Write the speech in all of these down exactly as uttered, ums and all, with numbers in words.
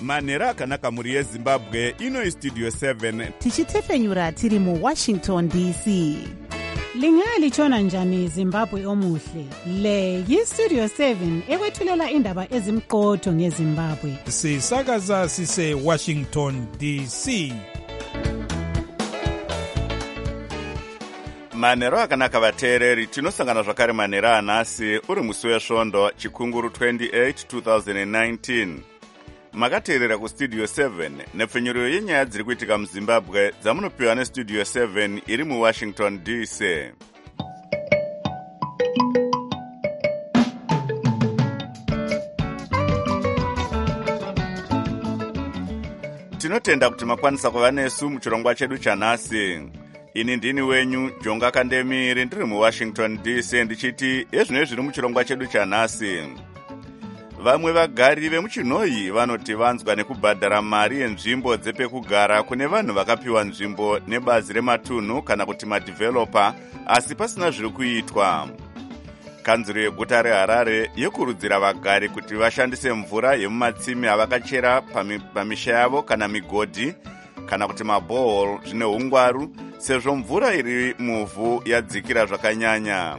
manhero akanaka mhuri yezimbabwe. Ino istudio seven tichitefenyura tiri muwashington D C. Lingalitshona njani Zimbabwe omuhle? Le yistudio seven ekwethulela indaba ezimqotho ngeZimbabwe. Sisakaza sise Washington D C. manhero akanaka vateereri, tinosangana zvakare manhero anhasi uri musi wesvondo chikunguru twenty-eight twenty nineteen. Makateerera kustudio seven nepfenyuro yenyaya dziri kuitika muZimbabwe dzamunopiwa nestudio seven iri muWashington D C. Tinotenda kuti makwanisa kuva nesu muchirongwa chedu chanhasi. Ini ndini wenyu Jonga Kandemiri, ndiri muWashington D C, ndichiti ezvino zviri muchirongwa chedu chanhasi. Vamwe vagari vemuchinhoyi vanoti vanzwa nekubhadhara mari yenzvimbo dzepekugara kune vanhu vakapiwa nzvimbo nebazi rematunhu kana kuti madhivelopa, asi pasina zviri kuitwa. Kanzuro yeguta reHarare yekurudzira vagari kuti vashandise mvura yemumatsime avakachera pamisha yavo kana migodhi kana kuti mabohol zvine ungwaru, sezvo mvura iri muvhu yadzikira zvakanyanya.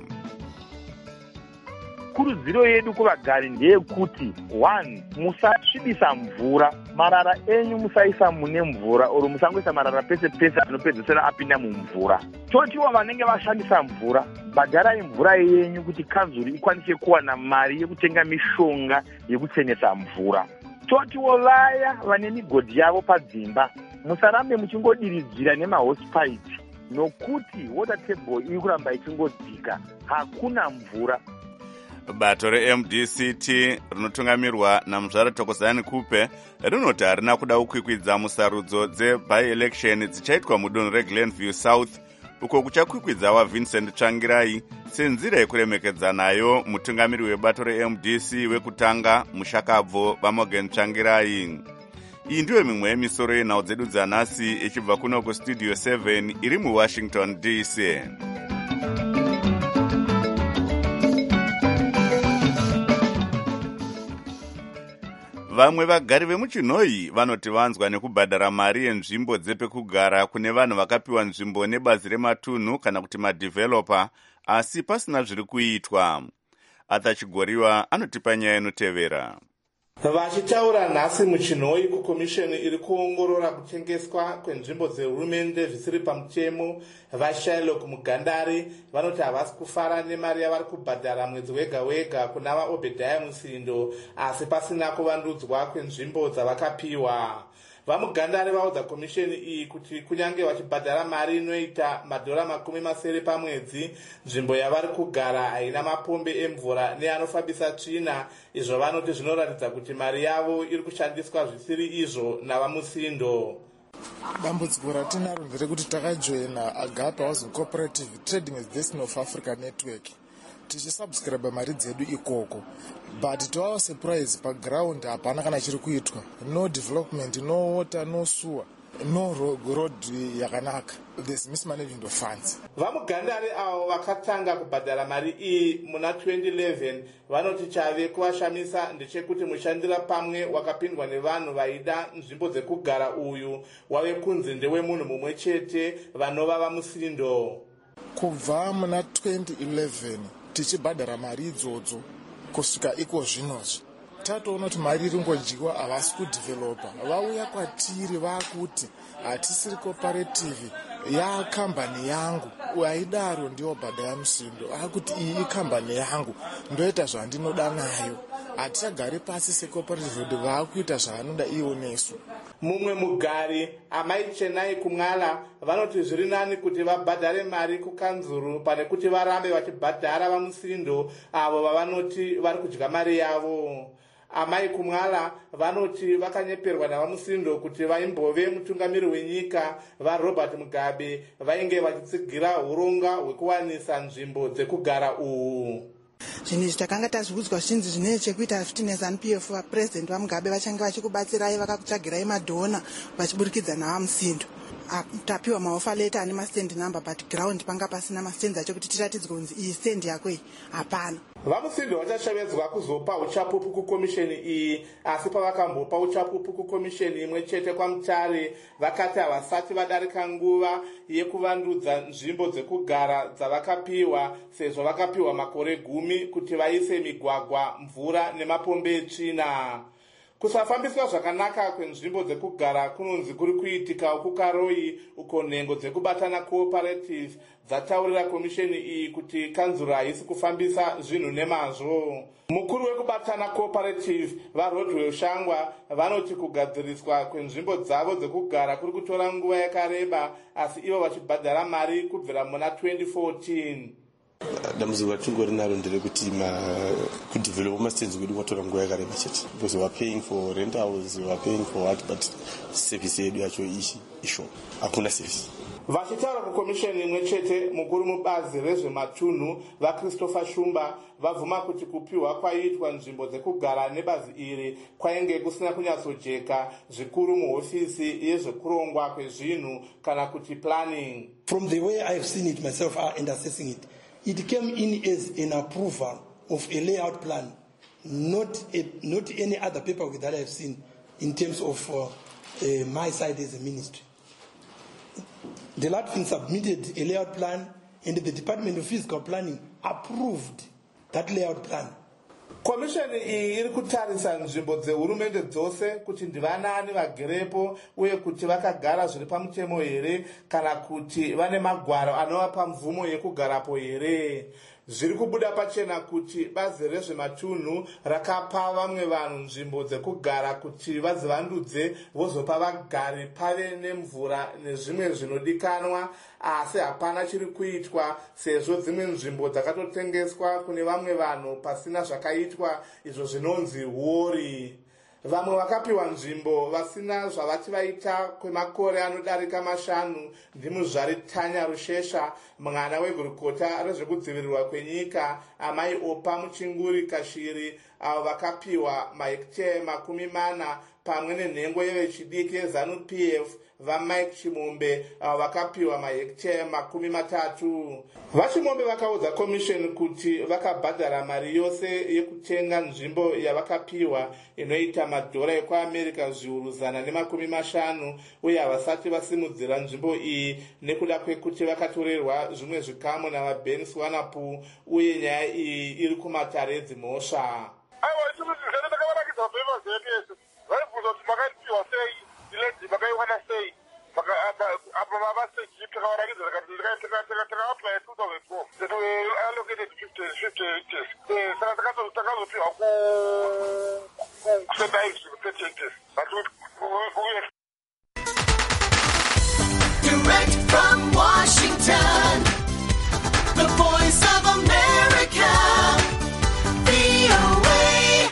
Kurudziro yedu kuvagari ndeyekuti one, musasvibisa mvura, marara enyu musaisa mune mvura, oro musangoisa marara pese pese anopedzesera apinda mumvura. Totiwa vanenge vashandisa mvura, bhadharai mvura yenyu kuti kanzuri ikwanise kuwana mari yekutenga mishonga yekuchenesa mvura. Totiwa vaya vane migodhi yavo padzimba, musarambe muchingodiridzira nemahosepipe, nokuti water table iri kuramba ichingodzika, hakuna mvura. Bato re-M D C T rinotungamirwa naMuzvara Thokozani Kupe rinoti harina kuda kukwikwidza musarudzo dze-by-election dzichaitwa mudunhu reGlenview South, uko kuchakwikwidza waVincent Tsvangirai senzira yekuremekedza nayo mutungamiri webato re-M D C wekutanga mushakabvo vaMorgan Tsvangirai. Iyi ndiyo mimwe yemisoro yenhau dzedu dzanhasi ichibva kuno kustudio seven iri muWashington D C. Vamwe vagari vemuchinhoyi vanoti vanzwa nekubhadhara mari yenzvimbo dzepekugara kune vanhu vakapiwa nzvimbo nebazi rematunhu kana kuti madhivelopa, asi pasina zviri kuitwa. Atachigoriwa anotipa nyaya inotevera. Vachitaura nhasi muchinhoyi kukomisheni iri kuongorora kutengeswa kwenzvimbo dzehurumende zvisiri pamutemo, vaShylock Mugandari vanoti havasi kufara nemari yavari kubhadhara mwedzi wega wega kuna vaObhedhaya Musindo, asi pasina kuvandudzwa kwenzvimbo dzavakapiwa. VaMugandari vaudza komisheni iyi kuti kunyange vachibhadhara mari inoita madhora makumi masere pamwedzi, nzvimbo yavari kugara haina mapombe emvura neanofambisa tsvina, izvo vanoti zvinoratidza kuti mari yavo iri kushandiswa zvisiri izvo navaMusindo. Dambudziko ratinaro nderekuti takajoina Agape Housing Cooperative Trading with Destiny of Africa Network, tichisubscribe mari dzedu ikoko, but to our surprise paground hapana kana chiri kuitwa. No development, no water, no sewer, no road yakanaka. There's mismanagement of funds. VaMugandari avo vakatanga kubhadhara mari iyi muna twenty eleven vanoti chave kuvashamisa ndechekuti mushandira pamwe wakapindwa nevanhu vaida nzvimbo dzekugara uyu wave kunzi ndewemunhu mumwe chete vanova vaMusindo. Kubva muna twenty eleven tichibhadhara mari idzodzo kusvika iko zvinozvi tatoona kuti mari iri ngodyiwa, havasi kudhivelopa. Vauya kwatiri vakuti hatisiri cooperative, yakambani yangu, aidaro ndiwo Bhadhaya Musindo, akuti iyi ikambani yangu, ndoita zvandinoda nayo, hatichagari pasi secooperative, kuti vakuita zvavanoda iwo nesu. Mumwe mugari Amai Chenai Kumwala vanoti zviri nani kuti vabhadhare mari kukanzuru pane kuti varambe vachibhadhara vaMusindo avo vavanoti vari kudya mari yavo. Amai Kumwala vanoti vakanyeperwa navaMusindo kuti vaimbove mutungamiri wenyika vaRobert Mugabe vainge vachitsigira uronga hwekuwanisa nzvimbo dzekugara uhu. Zvinhu izvi takanga tazviudzwa zvinzi zvine chekuita futi neZANU P F vaPresident vaMugabe vachange vachikubatsirai vakakutsvagirai madhona vachiburikidza navaMusindo. tapiwa maofa leta ane mastand number but ground panga pasina mastand acho kuti tiratidzwe kunzi iyi stand yako iyi hapana. vamusindi vachashevedzwa kuzopa uchapupu kukomisheni iyi, asi pavakambopa uchapupu kukomisheni imwe chete kwamutare vakati havasati vadarika nguva yekuvandudza nzvimbo dzekugara dzavakapiwa, sezvo vakapiwa makore gumi kuti vaise migwagwa, mvura nemapombe etsvina. Kusafambiswa zvakanaka kwenzvimbo dzekugara kunonzi kuri kuitika kukaroi, uko nhengo dzekubatana cooperative dzataurira komisheni iyi kuti kanzuro haisi kufambisa zvinhu nemazvo. Mukuru wekubatana cooperative vaRodwell Shangwa vanoti kugadziriswa kwenzvimbo dzavo dzekugara kuri kutora nguva yakareba, asi ivo vachibhadhara mari kubvira muna twenty fourteen. dambudziko ratingori naro nderekuti kudevelopa mastands kwedu kwatora nguva yakareba chete, because we are paying for rentals, we are paying for what, but service yedu yacho ishi isho hakuna service. Vachitaura kukomisheni imwe chete, mukuru mubazi rezvematunhu vaChristopher Shumba vabvuma kuti kupiwa kwaiitwa nzvimbo dzekugara nebazi iri kwainge kusina kunyatsojeka zvikuru muhofisi yezvekurongwa kwezvinhu kana kuti planning. From the way I have seen it myself and assessing it, it came in as an approval of a layout plan, not a, not any other paperwork that I have seen in terms of uh, uh, my side as a ministry. The Latvian submitted a layout plan and the Department of Physical Planning approved that layout plan. Komisheni iyi iri kutarisa nzvimbo dzehurumende dzose kuti ndivanani vagerepo uye kuti vakagara zviri pamutemo here kana kuti vane magwaro anovapa mvumo yekugarapo here. Zviri kubuda pachena kuti bazi rezvematunhu rakapa vamwe vanhu nzvimbo dzekugara kuti vadzivandudze vozopa vagari pave nemvura nezvimwe zvinodikanwa, asi hapana chiri kuitwa sezvo dzimwe nzvimbo dzakatotengeswa kune vamwe vanhu pasina zvakaitwa, izvo zvinonzi hori. Vamwe vakapiwa nzvimbo vasina zvavati vaita kwemakore anodarika mashanu ndimuzvari Tanya Rushesha, mwana wegurukota rezvekudzivirirwa kwenyika, amai Opa Muchinguri Kashiri, avo vakapiwa mahekitare makumi mana pamwe nenhengo yevechidiki yeZanu P F vaMike Chimombe, avo vakapiwa mahekitare makumi matatu. VaChimombe vakaudza komisheni kuti vakabhadhara mari yose yekutenga nzvimbo yavakapiwa inoita madhora ekuAmerica zviuru zana nemakumi mashanu, uye havasati vasimudzira nzvimbo iyi nekuda kwekuti vakatorerwa zvimwe zvikamu navaBen Swanapu, uye nyaya iyi iri kumatare dzimhosva. Direct from Washington, the voice of America, V O A.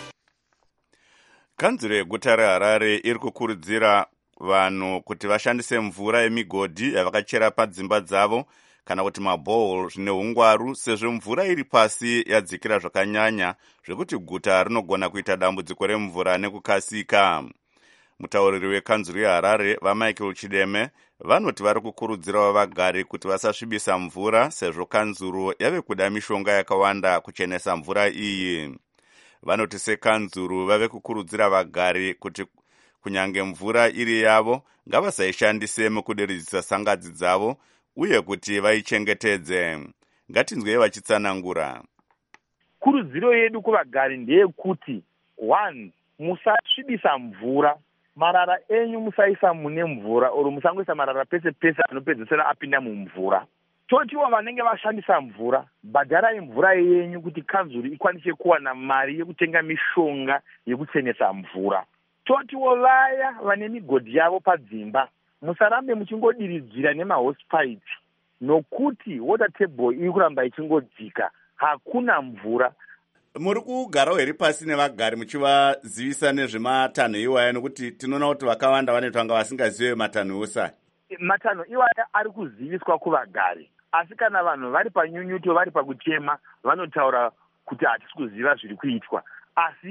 Kanzuro yeguta reHarare iri kukurudzira vanhu kuti vashandise mvura yemigodhi yavakachera padzimba dzavo kana kuti mabohol zvine ungwaru, sezvo mvura iri pasi yadzikira zvakanyanya zvekuti guta rinogona kuita dambudziko remvura nekukasika. Mutauriri wekanzuro yeHarare vaMichael Chideme vanoti vari kukurudzirawo vagari kuti vasasvibisa mvura, sezvo kanzuro yave kuda mishonga yakawanda kuchenesa mvura iyi. Vanoti sekanzuro vave kukurudzira vagari kuti kunyange mvura iri yavo ngavasaishandise mukudiridzisa sangadzi dzavo uye kuti vaichengetedze. Ngatinzwei vachitsanangura. Kurudziro yedu kuvagari ndeyekuti one, musasvibisa mvura. Marara enyu musaisa mune mvura oro musangoisa marara pese pese anopedzesera apinda mumvura. Totiwa vanenge vashandisa mvura, bhadharai mvura yenyu kuti kanzuro ikwanise kuwana mari yekutenga mishonga yekuchenesa mvura. Totiwo vaya vane migodhi yavo padzimba, musarambe muchingodiridzira nemahosipaiti, nokuti water table iri kuramba ichingodzika, hakuna mvura. Muri kugarawo heri pasi nevagari muchivazivisa nezvematanho iwaya, nokuti tinoona kuti vakawanda vane twanga vasingazive matanho usa. Matanho iwaya ari kuziviswa kuvagari, asi kana vanhu vari panyunyuto vari pakuchema vanotaura kuti hatisi kuziva zviri kuitwa. Asi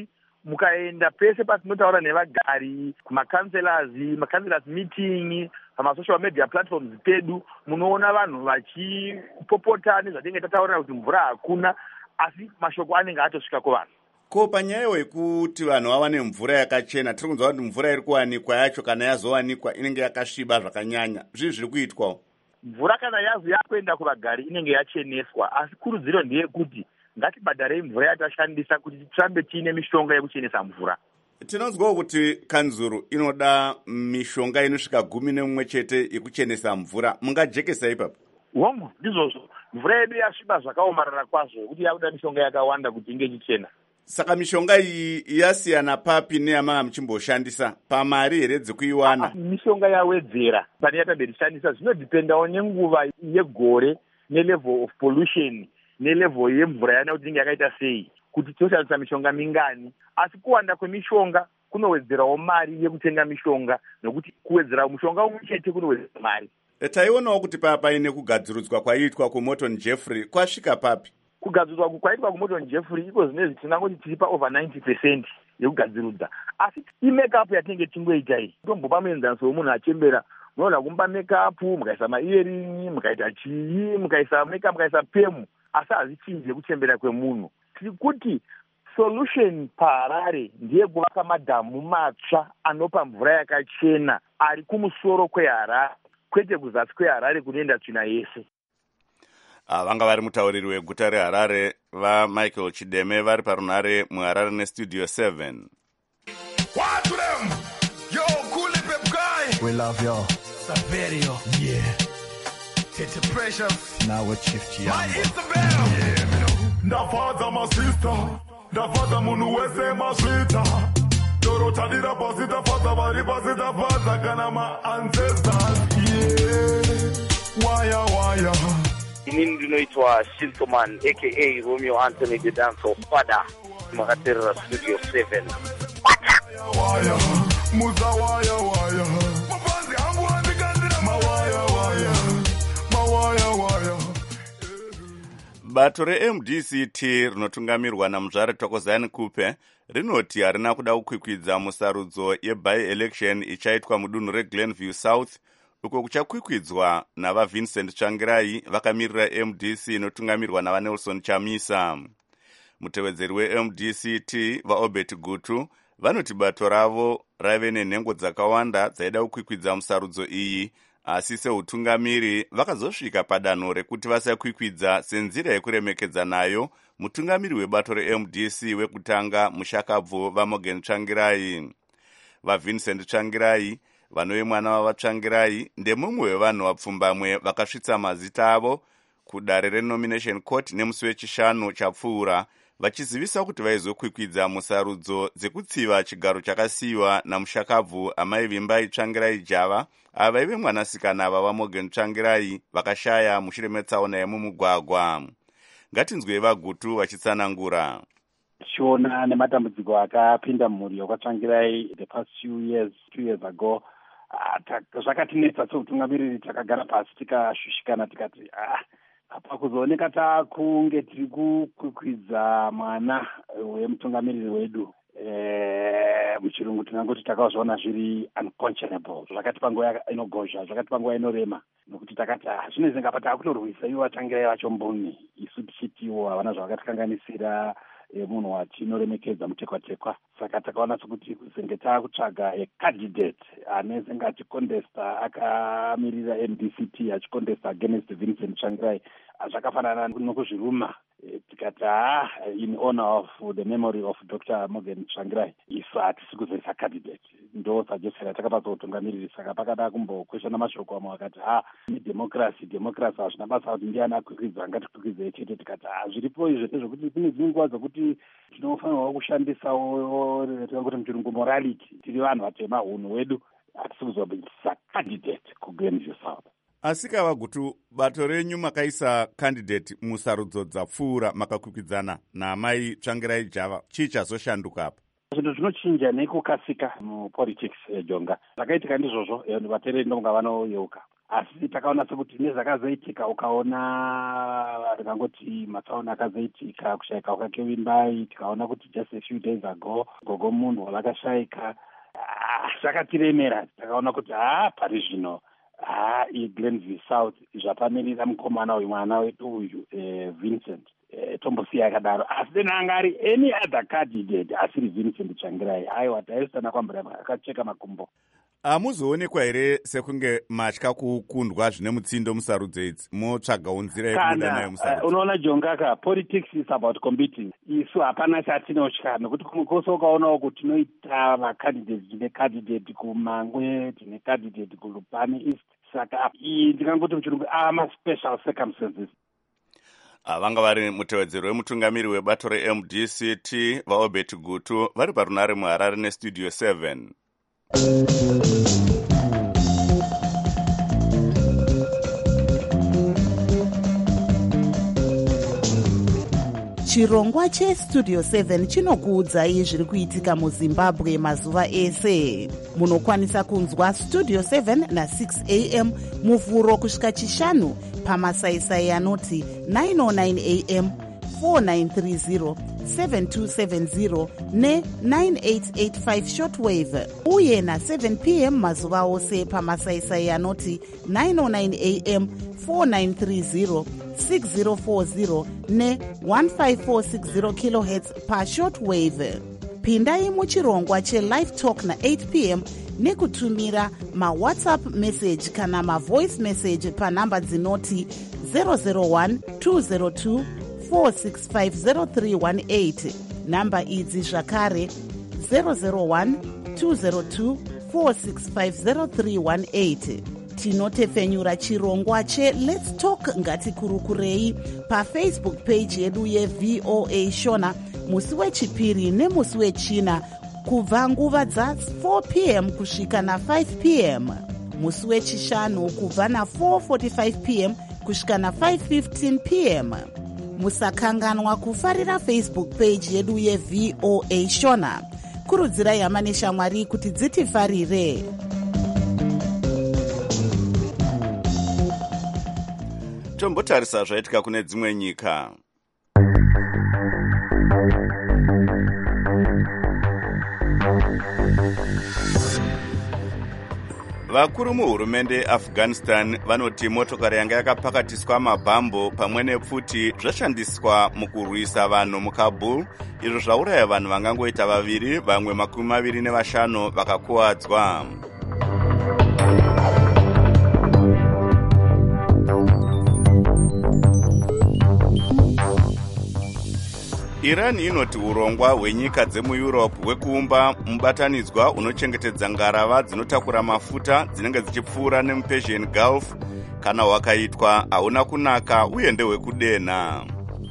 mukaenda pese patinotaura nevagari kumacounselors macounselors meeting pamasocial media platforms pedu munoona vanhu vachipopota nezvatinenge tataurira kuti mvura hakuna asi mashoko anenge atosvika kuvanhu. Ko panyayo yekuti vanhu vawane mvura yakachena tiri kunzwa kuti mvura iri kuwanikwa yacho kana yazowanikwa inenge yakasviba zvakanyanya zvii zviri kuitwawo? Mvura kana yazo yakuenda kuvagari inenge yacheneswa asi kurudziro ndeyekuti ngatibhadharei mvura yatashandisa kuti tirambe tiine mishonga yekuchenesa mvura. Tinonzwawo kuti Kanzuru inoda mishonga inosvika gumi nemumwe chete yekuchenesa mvura. Mungajekesa ipapo? Hongu ndizvozvo. Mvura yedu yasviba zvakaomarara kwazvo kuti yakuda mishonga yakawanda kuti inge ichichena. Saka mishonga iyi yasiyana papi neyamanga muchimboshandisa? Pamari here dzekuiwana? Mishonga yawedzera pane yatambe tichishandisa zvinodhipendawo nenguva yegore nelevel of pollution nelevel yemvura yana kuti inge yakaita sei kuti toshandisa mishonga mingani. Asi kuwanda kwemishonga kunowedzerawo mari yekutenga mishonga nokuti kuwedzera mushonga umwe chete kunowedzera mari. Taionawo kuti paya paine kugadzirudzwa kwaiitwa kuMorton Jeffrey kwasvika papi? Kugadzirudzwa kwaitwa kuMorton Jeffrey iko zvinezvi tinangoti tiri pa over ninety percent yekugadzirudza. Asi imake-up yatinenge tingoita iyi tombopa muenzaniso wemunhu achembera munoona kumba make-up mukaisa ma-earring mukaita chii mukaisa make-up mukaisa pemu asi hazvichinji yekuchembera kwemunhu. Tiri kuti solution paHarare ndiye kuvaka madhamu matsva anopa mvura yakachena ari kumusoro kweHarare kwete kuzasi kweHarare kunoenda tsvina yese. Ah, vanga vari mutauriri weguta reHarare vaMichael Chideme vari parunhare muHarare nestudio seven. What to them? Yo, cool pep guy. We love you. Saverio. Yeah. Tete Precious. Now with Chief Chiambo. My Isabel. Yeah, me know. Ndafaza my sister. Ndafaza munu wese maswita. Dorota dira pasita faza vari pasita faza kana my ancestors. Yeah. Waya waya. Inini ndinoitwa Shintoman aka Romeo Anthony the Dancer Father makaterera studio seven. Waya muza waya waya mabanzi hangu andikandira mawaya waya mawaya waya. Bato re-M D C T rinotungamirwa naMuzvare Thokozani Kupe rinoti harina kuda kukwikwidza musarudzo yeby-election ichaitwa mudunhu reGlenview South uko kuchakwikwidzwa navaVincent Tsvangirai vakamirira M D C inotungamirwa navaNelson Chamisa. Mutevedzeri we-M D C T vaObert Gutu vanoti bato ravo raive nenhengo dzakawanda dzaida kukwikwidza musarudzo iyi, asi seutungamiri vakazosvika padanho rekuti vasakwikwidza senzira yekuremekedza nayo mutungamiri webato re-M D C wekutanga mushakabvu vaMorgan Tsvangirai. VaVincent Tsvangirai vanove mwana vavaTsvangirai ndemumwe wevanhu vapfumbamwe vakasvitsa mazita avo kudare renomination court nemusi wechishanu chapfuura vachizivisa kuti vaizokwikwidza musarudzo dzekutsiva chigaro chakasiyiwa namushakabvu amai Vimbai Tsvangirai Java ava vaive mwanasikana vavaMorgan Tsvangirai vakashaya mushure metsaona yemumugwagwa. Ngatinzwei vaGutu vachitsanangura. Tichiona nematambudziko akapinda mumhuri yakwaTsvangirai the past few years two years ago, zvakatinetsa seutungamiriri takagara pasi tikashushikana tikati ah apa kuzooneka takunge tiri kukwikwidza mwana wemutungamiriri wedu eh muchirungu tinangoti takazviona zviri unconscionable, zvakatipa nguva inogozha, zvakatipa nguva inorema nokuti takati ah zvinezvi ngapata akutorwisa ivo Tsvangirai vacho mboni isu tichitiwo havana zvavakatikanganisira munhu watinoremekedza mutekwa-tekwa. Saka takaona sokuti senge taakutsvaga ecandidate ane senge achikondesta akamirira M D C T achikondesta against Vincent Tsvangirai zvakafanana nokuzviruma. Tikati ah in honor of the memory of Doctor Morgan Tsvangirai isu hatisi kuzoisa candidate, ndo suggestion yatakapa kutungamiriri. Saka pakada kumbokweshana mashoko amwe akati ah democracy democracy hazvina basa kuti ndiani akwikwidza ngatikwikwidze chete. Tikati ah zviripo izvo zvokuti kune dzimwe nguva dzokuti tinofanirwa kushandisawo tikangoti muchirungu morality, tiri vanhu vatema unhu hwedu, hatisi kuzoisa candidate kuGlenview South. Asi kavaGutu, bato renyu makaisa candidate musarudzo dzapfuura makakwikwidzana naamai Tsvangirai Java, chii chazoshanduka apa? Zvinhu zvinochinja nekukasika mupolitics Jonga. Zvakaitika ndizvozvo vateereri ndonga vanoyeuka. asi takaona sekuti nezvakazoitika ukaona ndingangoti matsaona akazoitika kushayika kwaKevin Bai, tikaona kuti just a few days ago gogo munhu vakashayika, zvakatiremera. Takaona kuti ha pari zvino ha iGlenville South zvapamirira mukomana uyu mwana wedu uyu Vincent tombosiya yakadaro. Asi then anga ari any other candidate asiri Vincent Tsvangirai, aiwa taisana kwambura akacheka makumbo. Hamuzoonekwa here sekunge matya kukundwa zvine mutsindo musarudzo idzi, motsvagawo nzira yekubuda nayo musarudzo? Unoona Jongaka, politics is about competing. Isu hapana chatinotya, nekuti kumukosi ukaonawo kuti tinoita macandidates, tine candidate kuMangwe, tine candidate kuLupani East. Saka iyi ndingangoti muchirungu ama special circumstances. Vanga vari mutevedzeri wemutungamiri webato reM D C T vaObert Gutu vari parunare muHarare neStudio seven. Chirongwa cheStudio seven chinokuudzai zviri kuitika muZimbabwe mazuva ese. Munokwanisa kunzwa Studio seven na six a m muvhuro kusvika chishanu pamasaisai anoti nine oh nine a m, four nine three zero, seven two seven zero ne nine eight eight five shortwave, uye na seven p m mazuva ose pamasaisai anoti nine oh nine a m, four nine three zero, six zero four zero ne one five four six zero kilohertz pa shortwave. Pindai muchirongwa cheLive Talk na eight p m nekutumira maWhatsApp message kana mavoice message panhamba dzinoti zero zero one two zero two four six five zero three one eight. Namba idzi zvakare zero zero one two zero two four six five zero three one eight. Tinotefenyura chirongwa che Let's Talk ngatikurukurei paFacebook page yedu yeV O A Shona musi wechipiri nemusi wechina kubva nguva dza four p m kusvika na five p m, musi wechishanu kubva na four forty-five p m kusvika na five fifteen p m. Musakanganwa kufarira Facebook page yedu yeV O A Shona. Kurudzirai hama neshamwari kuti dzitifarire. Tombotarisa zvaitika kune dzimwe nyika. Vakuru muhurumende yeAfghanistan vanoti motokari yanga yakapakatiswa mabhambo pamwe nepfuti zvashandiswa mukurwisa vanhu muKabul, izvo zvauraya vanhu vangangoita vaviri, vamwe makumi maviri nevashanu vakakuwadzwa. Iran inoti urongwa hwenyika dzemuEurope hwekuumba mubatanidzwa unochengetedza ngarava dzinotakura mafuta dzinenge dzichipfuura nemuPersian Gulf kana hwakaitwa hauna kunaka uye ndehwekudenha.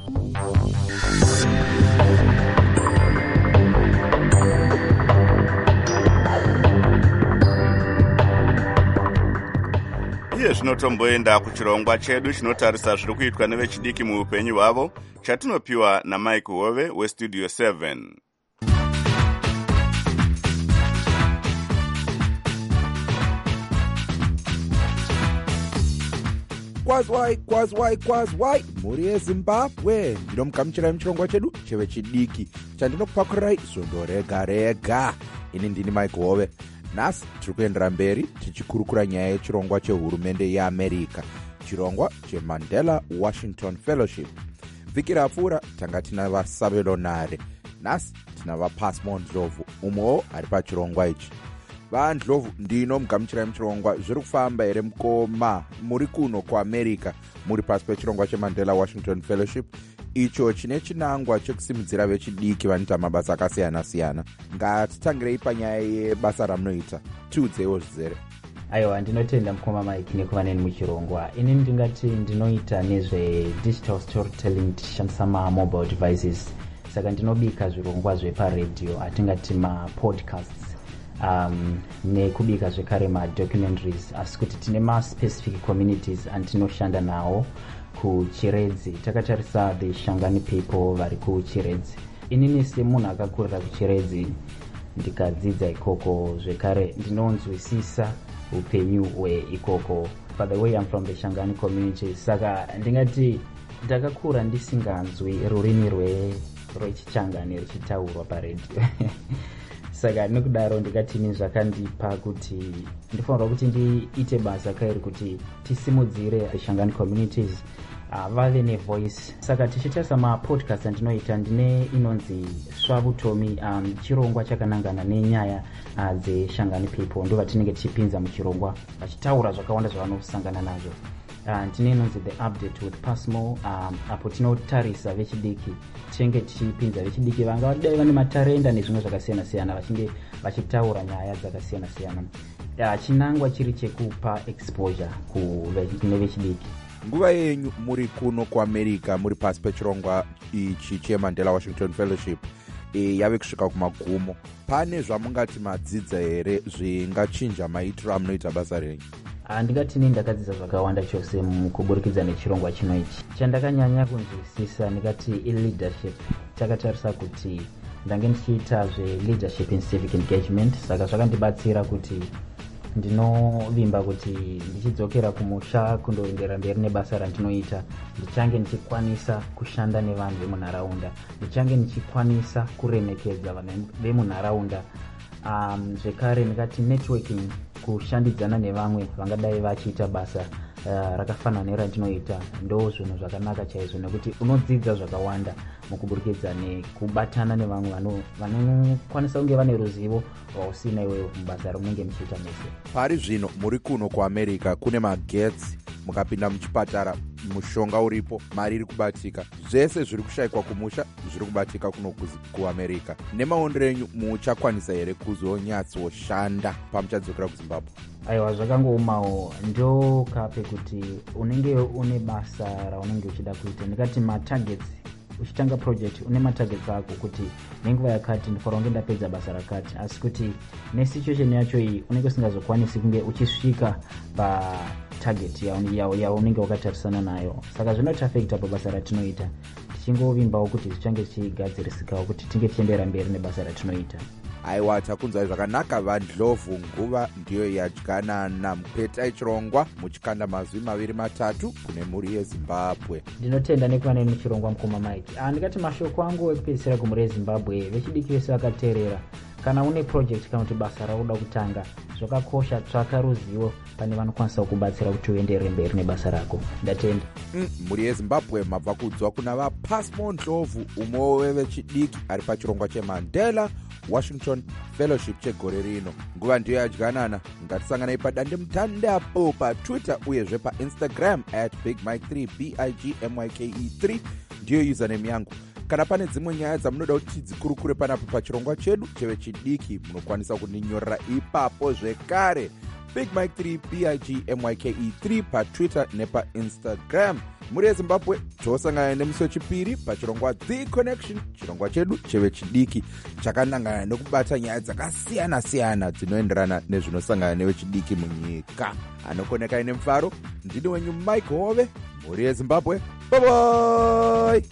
Iye zvinotomboenda kuchirongwa chedu chinotarisa zviri kuitwa nevechidiki muupenyu hwavo, chatinopiwa naMike Hove weStudio seven. Kwazwai, kwazwai, kwazwai, muri yeZimbabwe. Ndinomugamuchirai muchirongwa chedu chevechidiki chandinokupakurirai svondo rega rega. Ini ndini Mike Hove. Nhasi tiri kuendera mberi tichikurukura nyaya yechirongwa chehurumende yeAmerica, chirongwa cheMandela Washington Fellowship. Vhiki rapfuura tanga tina vaSabelonare, nhasi tina vaPasmo Ndlovu, umwewo ari pachirongwa ichi. VaNdlovu ndinomugamuchirai muchirongwa. Zviri kufamba here mukoma muri kuno kuAmerica muri pasi pechirongwa cheMandela Washington Fellowship, icho chine chinangwa chekusimudzira vechidiki vanoita mabasa akasiyana-siyana. Ngatitangirei panyaya yebasa ramunoita. Tiudzeiwo zvizere. Aiwa, ndinotenda mukoma Mike nekuva neni muchirongwa. Ini ndingati ndinoita nezve digital storytelling tichishandisa ma-mobile devices. Saka ndinobika zvirongwa zveparedio atingati ma-podcasts. Um, nekubika zvekare ma-documentaries, asi kuti tine ma-specific communities antinoshanda nawo kuChiredzi. Takatarisa the Shangani people vari kuChiredzi. Inini semunhu akakurira kuChiredzi ndikadzidza ikoko zvekare ndinonzwisisa upenyu hweikoko. by the way I'm from the Shangani community, saka ndingati ndakakura ndisinganzwi rurimi rwe rwechichangani ruchitaurwa paredio saka nokudaro ndikati ini zvakandipa kuti ndifanirwa kuti ndiite basa kairi kuti tisimudzire Shangani communities uh, vave nevoice. Saka tichitarisa mapodcast andinoita ndine inonzi Swavutomi, um, chirongwa chakanangana nenyaya uh, dzeshangani people, ndo vatinenge tichipinza muchirongwa vachitaura zvakawanda zvavanosangana nazvo. Uh, ndine inonzi the update with Pasmo, um, apo tinotarisa vechidiki tinenge tichipinza vechidiki vanga vadai vane matarenda nezvimwe zvakasiyana siyana vachinge vachitaura nyaya dzakasiyana siyana. Uh, chinangwa chiri chekupa exposure kune vechidiki. Nguva yenyu muri kuno kuAmerica muri pasi pechirongwa ichi cheMandela Washington Fellowship e, yave kusvika kumagumo. Pane zvamungati madzidza here zvingachinja maitiro amunoita basa renyu? Ndingati ini ndakadzidza zvakawanda chose mukuburikidza nechirongwa chino ichi. Chandakanyanya kunzwisisa ndikati i-leadership. Takatarisa kuti ndange ndichiita zve-leadership in civic engagement, saka zvakandibatsira kuti ndinovimba kuti ndichidzokera kumusha kundoendera mberi nebasa randinoita ndichange ndichikwanisa kushanda nevanhu vemunharaunda, ndichange ndichikwanisa kuremekedza vanhu vemunharaunda. Um, zvekare ndikati networking, kushandidzana nevamwe vangadai vachiita basa uh, rakafanana nerandinoita, ndo zvinhu zvakanaka chaizvo nekuti unodzidza zvakawanda mukuburikidza nekubatana nevamwe vanokwanisa kunge vane ruzivo rwausina iwewe mubasa runenge muchiita mese. Pari zvino muri kuno kuAmerica kune magetsi, mukapinda muchipatara mushonga uripo, mari iri kubatika, zvese zviri kushayikwa kumusha zviri kubatika kuno kuAmerica. Nemaondero enyu muchakwanisa here kuzonyatsoshanda pamuchadzokera kuZimbabwe? Aiwa, zvakangoumawo ndo kape kuti unenge une basa raunenge uchida kuita. Ndikati matargets, uchitanga project une matargets ako kuti nenguva yakati ndifanira kunge ndapedza basa rakati, asi kuti nesituation yacho iyi unenge usingazokwanisi kunge uchisvika pa target yaunenge wakatarisana nayo. Saka zvinotafekta pabasa ratinoita. Tichingovimbawo kuti zvichange chichigadzirisikawo kuti tinge tichiendera mberi nebasa ratinoita. Aiwa, takunzwai zvakanaka vaNdlovu. Nguva ndiyo yadyanana, mupetai chirongwa muchikanda mazwi maviri matatu kune mhuri yeZimbabwe. Ndinotenda nekuva neni muchirongwa mukoma Mike. Ah, ndikati mashoko angu ekupedzisira kumhuri yeZimbabwe, vechidiki vese vakateerera, kana une project kana kuti basa rauda kutanga, zvakakosha tsvaka ruzivo pane vanokwanisa kubatsira kuti uendere mberi nebasa rako. Ndatenda. Mm, mhuri yeZimbabwe mabva kudzwa kuna vaPasmo Ndlovu, umwe wevechidiki ari pachirongwa cheMandela Washington Fellowship chegore rino. Nguva ndiyo yadyanana, ngatisanganai padande mutande apo paTwitter uyezve paInstagram at big mike three b i g m y k e three ndiyo username yangu. Kana pane dzimwe nyaya dzamunoda kuti dzikurukure panapo pachirongwa chedu chevechidiki, munokwanisa kundinyorera ipapo zvekare. Big Mike three B I G M Y K E three paTwitter nepaInstagram. Muri yeZimbabwe tosangana nemusi wechipiri pachirongwa The Connection, chirongwa chedu chevechidiki chakanangana nekubata nyaya dzakasiyana siyana dzinoenderana nezvinosangana nevechidiki munyika. Anokonekai nemufaro, ndini wenyu Mike Hove, muri yeZimbabwe. Bye bye.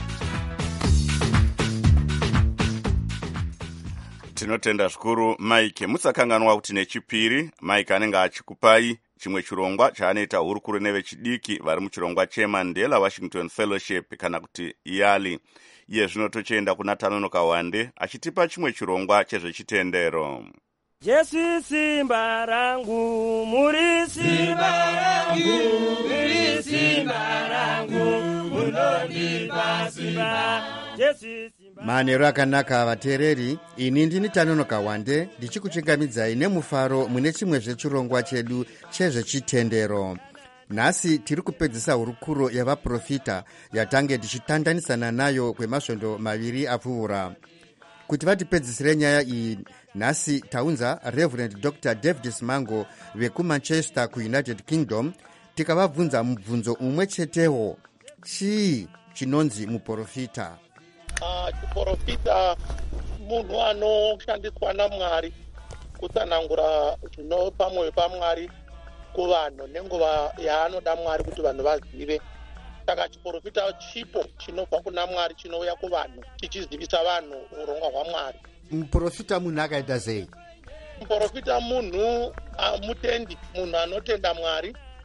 Tinotenda zvikuru Mike. Musakanganwa kuti nechipiri Mike anenge achikupai chimwe chirongwa chaanoita hurukuru nevechidiki vari muchirongwa cheMandela Washington Fellowship kana kuti YALI. Iye zvino tochienda kuna Tanonoka Wande achitipa chimwe chirongwa chezvechitendero. Jesu simba rangu, muri simba rangu, muri simba rangu, munondipa simba. Jesu simba. Manero akanaka vateereri, ini ndini Tanonoka Wande ndichikuchingamidzai nemufaro mune chimwe zvechirongwa chedu chezvechitendero. Nhasi tiri kupedzisa hurukuro yavaprofita yatange tichitandanisana nayo kwemasvondo maviri apfuura. Kuti vatipedzisire nyaya iyi, nhasi taunza Reverend Doctor David Simango vekuManchester kuUnited Kingdom, tikavabvunza mubvunzo umwe chetewo: chii chinonzi muprofita? Uh, chiprofita munhu anoshandiswa naMwari kutsanangura zvino pamwoyo paMwari kuvanhu nenguva yaanoda Mwari kuti vanhu vazive. Saka chiprofita chipo chinobva kuna Mwari chinouya kuvanhu chichizivisa vanhu urongwa hwaMwari. Muprofita munhu akaita sei? Muprofita munhu uh, mutendi, munhu anotenda Mwari,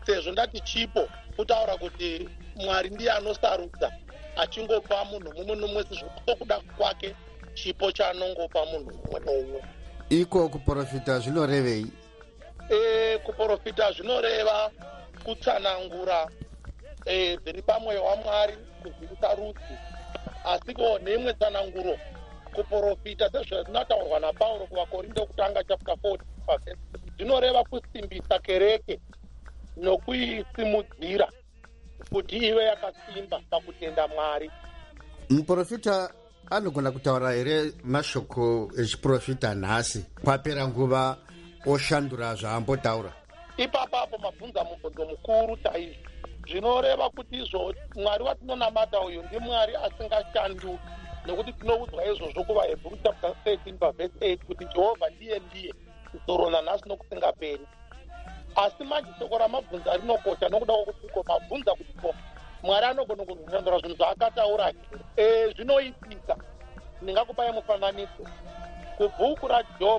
sezvo ndati chipo kutaura kuti Mwari ndiye anosarudza achingopa munhu mumwe nomwe sezvokuda kwake chipo chaanongopa munhu mumwe nomwe. Iko kuprofita zvinorevei? E, kuprofita zvinoreva kutsanangura e, zviri pamwoyo waMwari, kuzivisa rudzi. Asiko neimwe tsananguro kuprofita sezvazvinotaurwa naPauro kuvaKorinde kutanga chapter forty zvinoreva kusimbisa kereke nokuisimudzira kuti ive yakasimba pakutenda Mwari. Muprofita anogona kutaura here mashoko echiprofita nhasi kwapera nguva oshandura zvaambotaura? Ipapapo mabvunza mubvunzo mukuru chaizvo. Zvinoreva kuti izvo Mwari watinonamata uyu ndiMwari asingashanduki, nekuti tinoudzwa izvozvo kuvaHebrew chapter thirteen verse eight kuti Jehovha ndiye ndiye dzoro nanhasi nokusingaperi. Asi manje shoko ramabvunza rinokosha nokuda kwokuti ko mabvunza kuti ko Mwari anogona kuzvishandura zvinhu zvaakataura. E, zvinoitika. Ndingakupai mufananidzo kubhuku raJob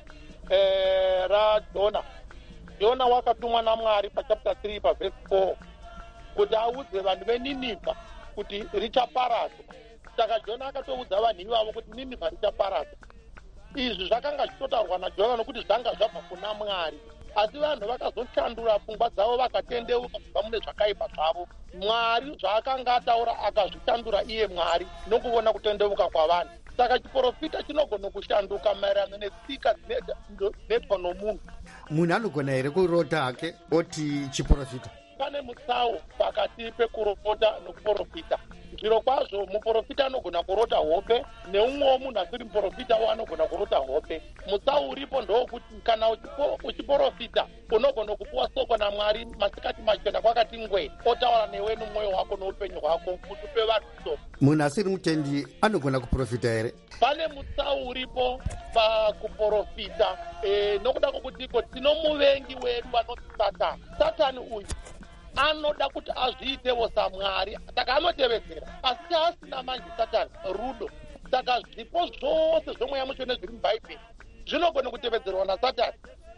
eh, raJona. Jona wakatumwa naMwari pachapter three verse four kuti audze vanhu veNinivha kuti richaparadzwa. Saka Jona akatoudza vanhu ivavo kuti Ninivha richaparadzwa. Izvi zvakanga zvitotaurwa naJona nokuti zvanga zvabva kuna Mwari. Asi vanhu vakazoshandura pfungwa dzavo vakatendeuka kubva mune zvakaipa zvavo. Mwari zvaakanga ataura akazvishandura iye Mwari nokuona kutendeuka kwavanhu. Saka chiprofita chinogona kushanduka maererano netsika dzinoitwa nomunhu. Munhu anogona here kurota hake oti chiprofita? Pane mutsau pakati pekurota nokuprofita. Zviro kwazvo muprofita anogona kurota hope, neumwewo munhu asiri muprofita anogona kurota hope. Mutsau uripo ndokuti kana uchiprofita unogona kupuwa soko naMwari masikati machena kwakati ngwe, otaura newe nomwoyo wako noupenyu hwako kuti upe vanhu soko. Munhu asiri mutendi anogona kuprofita here? Pane mutsau uripo pakuprofita e, nokuda kwokutiko tino muvengi wedu anoti Satani. Satani uyu anoda kuti azviitewo saMwari, saka anotevedzera. Asi asina manje Satani rudo. Saka zvipo zvose zvomweya mutsvene zviri mubhaibheri zvinogona kutevedzerwa naSatani.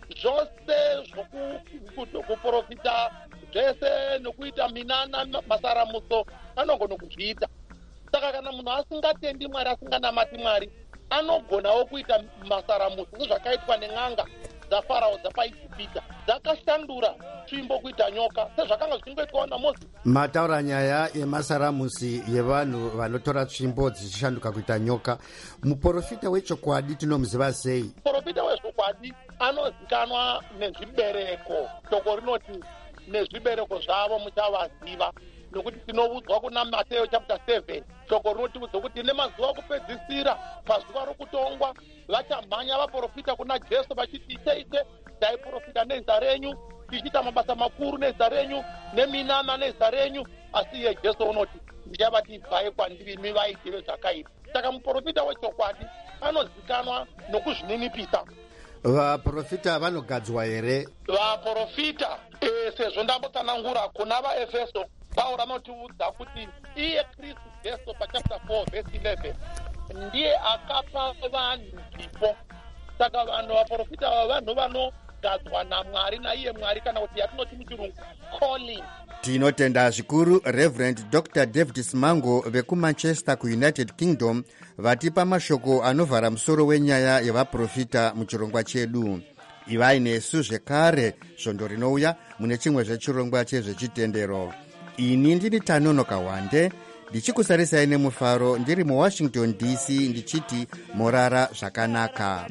Zvose zvokuprofita, zvese nokuita minana, masaramuso anogona kuzviita. Saka kana munhu asingatendi Mwari, asinganamati Mwari, anogonawo kuita masaramuso sezvakaitwa nen'anga dzaFarao dzapaIjipita, dzakashandura tsvimbo kuita nyoka sezvakanga zvichingoitwa naMozisi. Mataura nyaya yemasaramusi yevanhu vanotora tsvimbo dzichishanduka kuita nyoka. Muprofita wechokwadi tinomuziva sei? Muprofita wechokwadi anozikanwa nezvibereko. Shoko rinoti nezvibereko zvavo muchavaziva, nokuti tinoudzwa kuna Mateo chapter seven. Shoko rinotiudza kuti nemazuva okupedzisira, pazuva rokutongwa, vachamhanya vaprofita kuna Jesu vachiti ite taiprofita nezita renyu, tichiita mabasa makuru nezita renyu, neminama nezita renyu. Asi iye Jesu unoti ndichavati bvai kwandiri imi vaitire zvakaipa. Saka muprofita wechokwadi anozikanwa nokuzvininipisa. Vaprofita vanogadzwa here? Vaprofita e, sezvo ndambotsanangura kuna vaEfeso, Pauro anotiudza kuti iye Kristu Jesu pachapter four verse eleven ndiye akapa vanhu zvipo. Saka vanhu vaprofita ava vanhu vanogadzwa naMwari, naiye Mwari, kana kuti yatinoti muchirungu calling. Tinotenda zvikuru Reverend Doctor David Simango vekuManchester kuUnited Kingdom vatipa mashoko anovhara musoro wenyaya yevaprofita muchirongwa chedu. Ivai nesu zvekare svondo rinouya mune chimwe zvechirongwa chezvechitendero. Ini ndini Tanonoka Wande ndichikusarisai nemufaro ndiri muWashington D C ndichiti morara zvakanaka.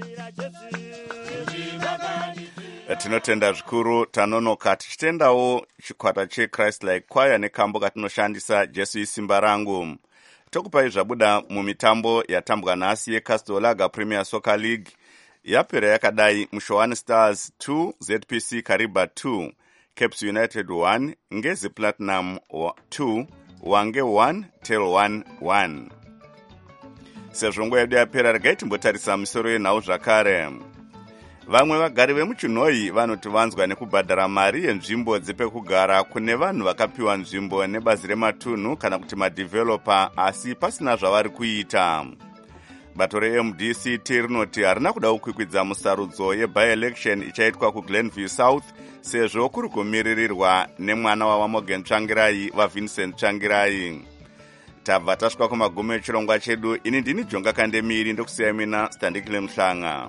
Tinotenda zvikuru Tanonoka, tichitendawo chikwata cheChrist Like Choir nekambo katinoshandisa Jesu isimba rangu. Tokupai zvabuda mumitambo yatambwa nhasi yeCastle Lager Premier Soccer League. Yapera yakadai: Mushowani Stars two, Z P C Kariba two, Caps United one, Ngezi Platinum two, Wange one, Tel one one. Sezvo nguva yedu yapera, regai timbotarisa misoro yenhau zvakare. Vamwe vagari vemuChinoi vanoti vanzwa nekubhadhara mari yenzvimbo dzepekugara kune vanhu vakapiwa nzvimbo nebazi rematunhu kana kuti madheveloper, asi pasina zvavari kuita. bato re-M D C T rinoti harina kuda kukwikwidza musarudzo yebi-election ichaitwa kuGlenview South sezvo kuri kumiririrwa nemwana wavaMorgan Tsvangirai vaVincent Tsvangirai. Tabva tasvika kumagumo echirongwa chedu. Ini ndini Jonga Kandemiri ndokusiya mina Standikile Mhlanga.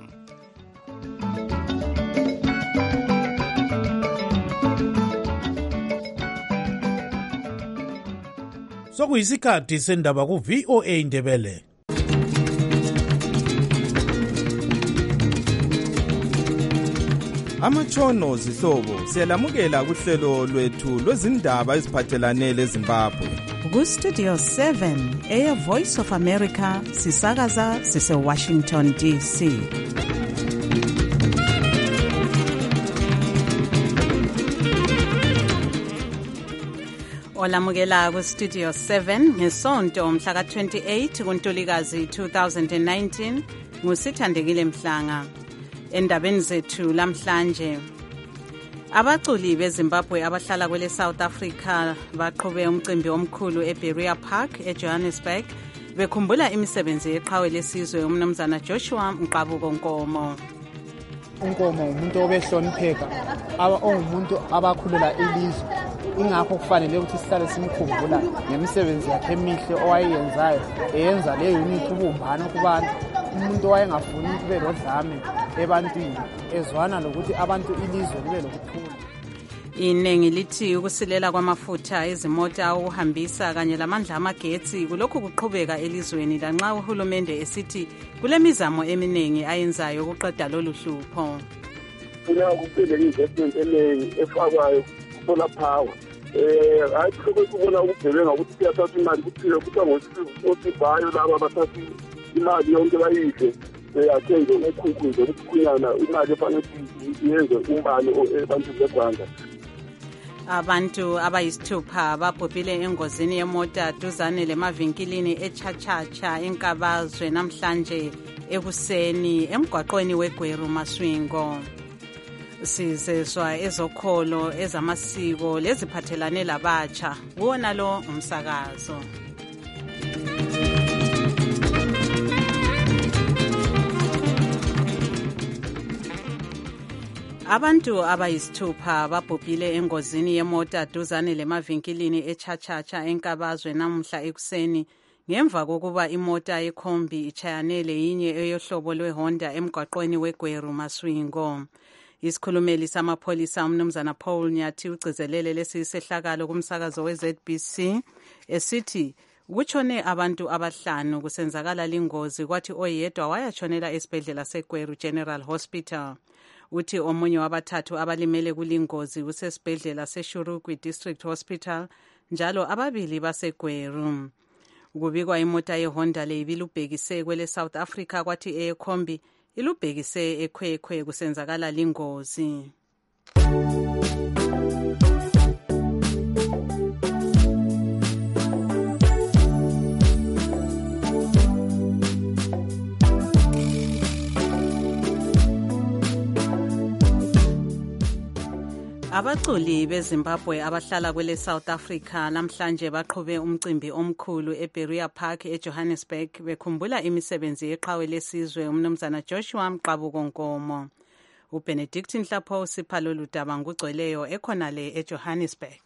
sokuyisikhathi sendaba ku-V O A Ndebele. Amatshono zihlobo siyalamukela kuhlelo lwethu lwezindaba eziphathelane leZimbabwe. Ku-Studio seven, Air Voice of America, sisakaza sise-Washington D C. Olamukela ku-Studio seven ngesonto mhla ka twenty-eight kuNtulikazi two thousand nineteen nguSithandekile Mhlanga. Endabeni zethu lamhlanje, abaculi beZimbabwe abahlala kwele South Africa baqhube umcimbi omkhulu eBerea Park eJohannesburg bekhumbula imisebenzi yeqhawe lesizwe umnumzana Joshua Mqabuko Nkomo. Unkomo umuntu obehlonipheka, ongumuntu abakhulela ilizwe, ingakho kufanele ukuthi sihlale simkhumbula ngemisebenzi yakhe emihle owayenzayo, eyenza le unity ubumbano kubantu, umuntu owayengafuni kube lodlame ebantwini, ezwana lokuthi abantu ilizwe libe lokuthula. Inengi lithi ukusilela kwamafutha ezimota ukuhambisa kanye lamandla amagetsi kulokhu kuqhubeka elizweni lanxa uhulumende esithi kule mizamo eminingi ayenzayo ukuqeda lolu hlupho. Kuna kuphela investment eningi efakwayo solar power. Eh ayikho ukubona ukugebenga ukuthi siyathatha imali kuphila kuthiwa ngosibhayo laba bathatha imali yonke bayidle. Athenge ukhukhu nje ukukhunyana imali efanele yenze umbani abantu begwanga. Abantu abayisithupha babhubhile engozini yemota duzane lemavinkilini eChachacha eNkabazwe namhlanje ekuseni emgwaqweni weGweru Maswingo. Sizezwa ezokholo ezamasiko leziphathelane labatsha kuwona lo umsakazo. Abantu abayisithupha babhubhile engozini yemota duzane lemavinkilini eChachacha eNkabazwe namhla ekuseni ngemva kokuba imota yekhombi ichayanele yinye eyohlobo lweHonda emgwaqweni weGweru Maswingo. Isikhulumeli samapholisa umnumzana Paul Nyathi ugcizelele lesi sehlakalo kumsakazo we-Z B C esithi kutshone abantu abahlanu kusenzakala lingozi kwathi oyedwa wayatshonela esibhedlela seGweru General Hospital. Uthi omunye wabathathu abalimele kulingozi usesibhedlela seShurugwi District Hospital njalo ababili baseGweru. Kubikwa imota yeHonda le ibilubhekise kwele South Africa kwathi eyekhombi ilubhekise ekhwekhwe kusenzakala lingozi. Abaculi beZimbabwe abahlala kwele South Africa namhlanje baqhube umcimbi omkhulu eBerea Park eJohannesburg bekhumbula imisebenzi yeqhawe lesizwe umnumzana Joshua Mqabuko Nkomo. uBenedict Nhlapho usipha lolu daba ngugcweleyo ekhona le eJohannesburg.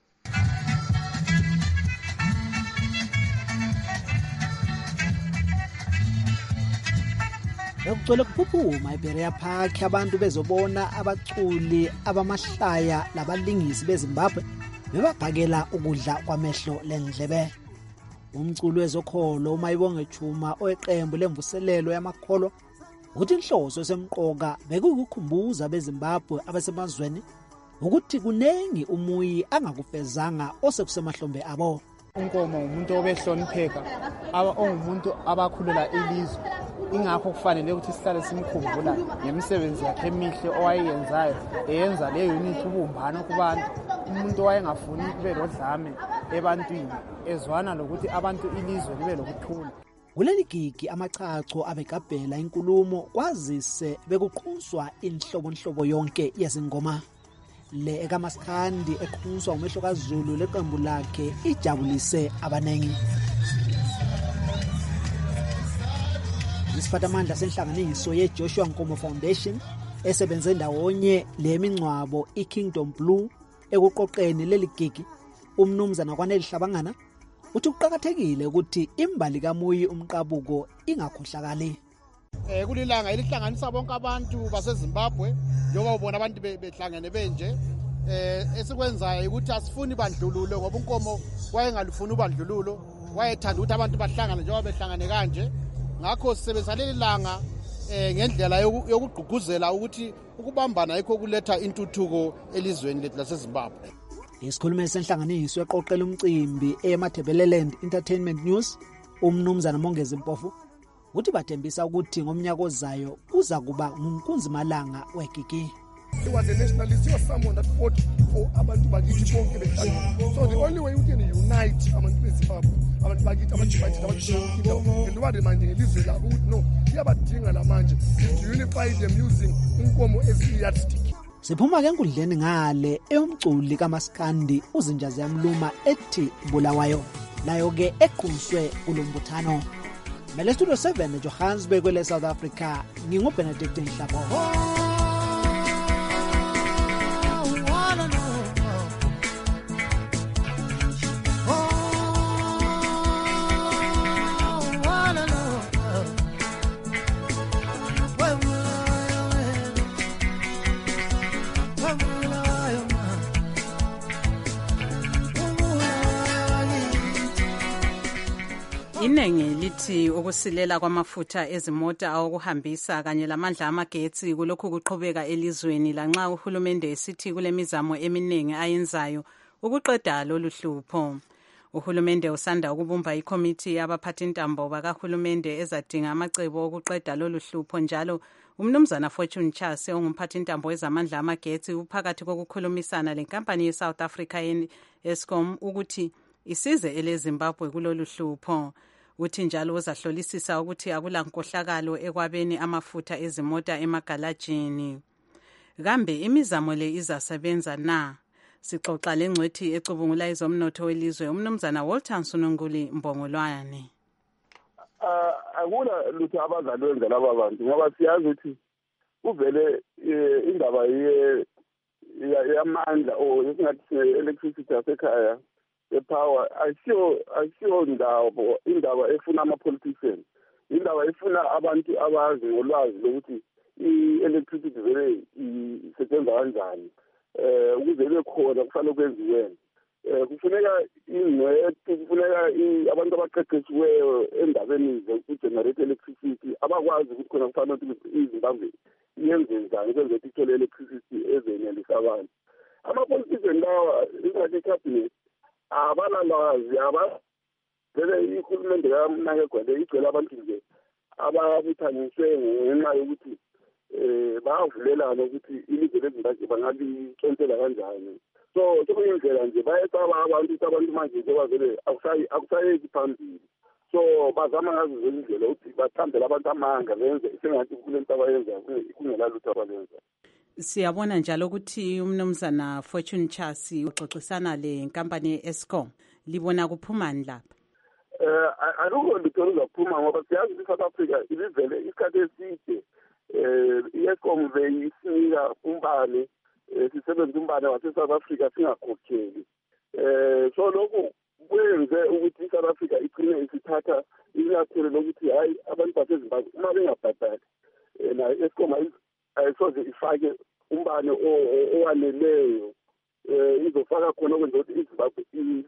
Bekugcwele kuphuphuma eBerea Park abantu bezobona abaculi abamahlaya labalingisi beZimbabwe bebabhakela ukudla kwamehlo lendlebe. Umculi wezokholo uMayibonge Chuma oyeqembu lemvuselelo yamakholwa uthi inhloso semqoka bekukukhumbuza beZimbabwe abasemazweni ukuthi kunengi umuyi angakufezanga osekusemahlombe abo. Unkomo umuntu obehlonipheka, ongumuntu abakhulela ilizwe, ingakho kufanele ukuthi sihlale simkhumbula ngemisebenzi yakhe emihle owayenzayo, eyenza le unity ubumbano kubantu, umuntu owayengafuni kube lodlame ebantwini, ezwana lokuthi abantu ilizwe libe lokuthula. Kuleli gigi amachacho abegabhela inkulumo kwazise bekuqhuswa inhlobonhlobo yonke yezingoma. Le ekamaskandi eqhuswa umehlo kaZulu leqembu lakhe ijabulise abanengi. isiphatamandla senhlanganiso yeJoshua Nkomo Foundation esebenze ndawonye le mingcwabo iKingdom Blue ekuqoqeni leli gigi, umnumzana Kwaneli Hlabangana uthi kuqhakathekile ukuthi imbali kaMuyi umqabuko ingakhohlakali. Eh kulilanga elihlanganisa bonke abantu baseZimbabwe njengoba ubona abantu behlangene benje. Eh esikwenzayo ukuthi asifuni bandlululo ngoba uNkomo wayengalufuni ubandlululo, wayethanda ukuthi abantu bahlangane njengoba behlangane kanje. Ngakho sisebenzisa leli langa eh ngendlela yokugqugquzela ukuthi ukubambana ayikho kuletha intuthuko elizweni lethu laseZimbabwe. Isikhulumeli senhlanganiso eqoqela umcimbi eMathebeleland Entertainment News, umnumzana Mongezi Mpofu uthi bathembisa ukuthi ngomnyaka ozayo kuza kuba ngumkunzimalanga wegigi. He was a nationalist. He was someone that fought for abantu bakithi bonke behlangene. So the only way you can unite abantu beZimbabwe, abantu bakithi abantu bakithi abantu bonke, and what manje ngelizwe labo ukuthi no, iyabadinga lamanje to unify them using Nkomo as a yardstick. Siphuma ke enkundleni ngale eyomculi kaMaskandi uzinjazi yamluma ethi Bulawayo, nayo ke eqhunshwe kulombuthano. Mele Studio seven eJohannesburg kwele South Africa, nginguBenedict Nhlabo. Inengi lithi ukusilela kwamafutha ezimota awokuhambisa kanye lamandla amagetsi kulokhu kuqhubeka elizweni lanxa uhulumende esithi kulemizamo eminingi ayenzayo ukuqeda lolu hlupho. Uhulumende usanda ukubumba ikomiti yabaphathintambo bakahulumende ezadinga amacebo okuqeda lolu hlupho, njalo umnumzana Fortune Chase ongumphathintambo wezamandla amagetsi uphakathi kokukhulumisana lenkampani yeSouth Africa Eskom ukuthi isize eleZimbabwe kulolu hlupho. Uthi njalo uzahlolisisa ukuthi akula nkohlakalo ekwabeni amafutha ezimota emagalajini. Kambe imizamo le izasebenza na? Sixoxa lengcwethi ecubungula izomnotho welizwe umnumzana Walter Sununguli Mbongolwane. Ah akula lutho abazalwenza laba bantu ngoba siyazi ukuthi uvele indaba ye yamandla o esingathi electricity yasekhaya epower ayisiyo ayisiyo ndawo indaba efuna ama-politicians, indaba efuna abantu abazi ngolwazi lokuthi i-electricity vele isebenza kanjani eh ukuze kube khona kufanele kwenziweni. Eh kufuneka ingcwethi, kufuneka abantu abaqeqeshiweyo endabeni zokugenerate electricity abakwazi ukuthi khona kufanele ukuthi iZimbabwe yenze njani kwenze ithole electricity ezenelisa abantu. Ama-politicians lawa ingathi cabinet abalalazi aba vele ihulumende yamnakegwele igcwele abantu nje ababuthaniswe ngenxa yokuthi eh bayavulelana ukuthi ilizwe leZimbabwe bangalitshontshela kanjani. So sekuyindlela nje bayesaba abantu ukuthi abantu manje njengoba vele akusayeki phambili, so bazama ngazo zonke indlela ukuthi bathambele abantu amanga benze isengathi kulento abayenza kungela lutho abalenza. Siyabona njalo ukuthi umnumzana Fortune Chase uxoxisana le nkampani yeEskom, libona kuphumani lapha? Eh alukho lutho luzaphuma ngoba siyazi ukuthi South Africa ilivele isikhathi eside eh iEskom beyisinika umbane, sisebenza umbane wase South Africa singakhokheli. Eh so lokho kwenze ukuthi South Africa igcine isithatha inyathelo lokuthi hayi abantu baseZimbabwe uma bengabhadali na iEskom ayisoze ifake umbane owaneleyo eh izofaka khona ukwenza ukuthi iZimbabwe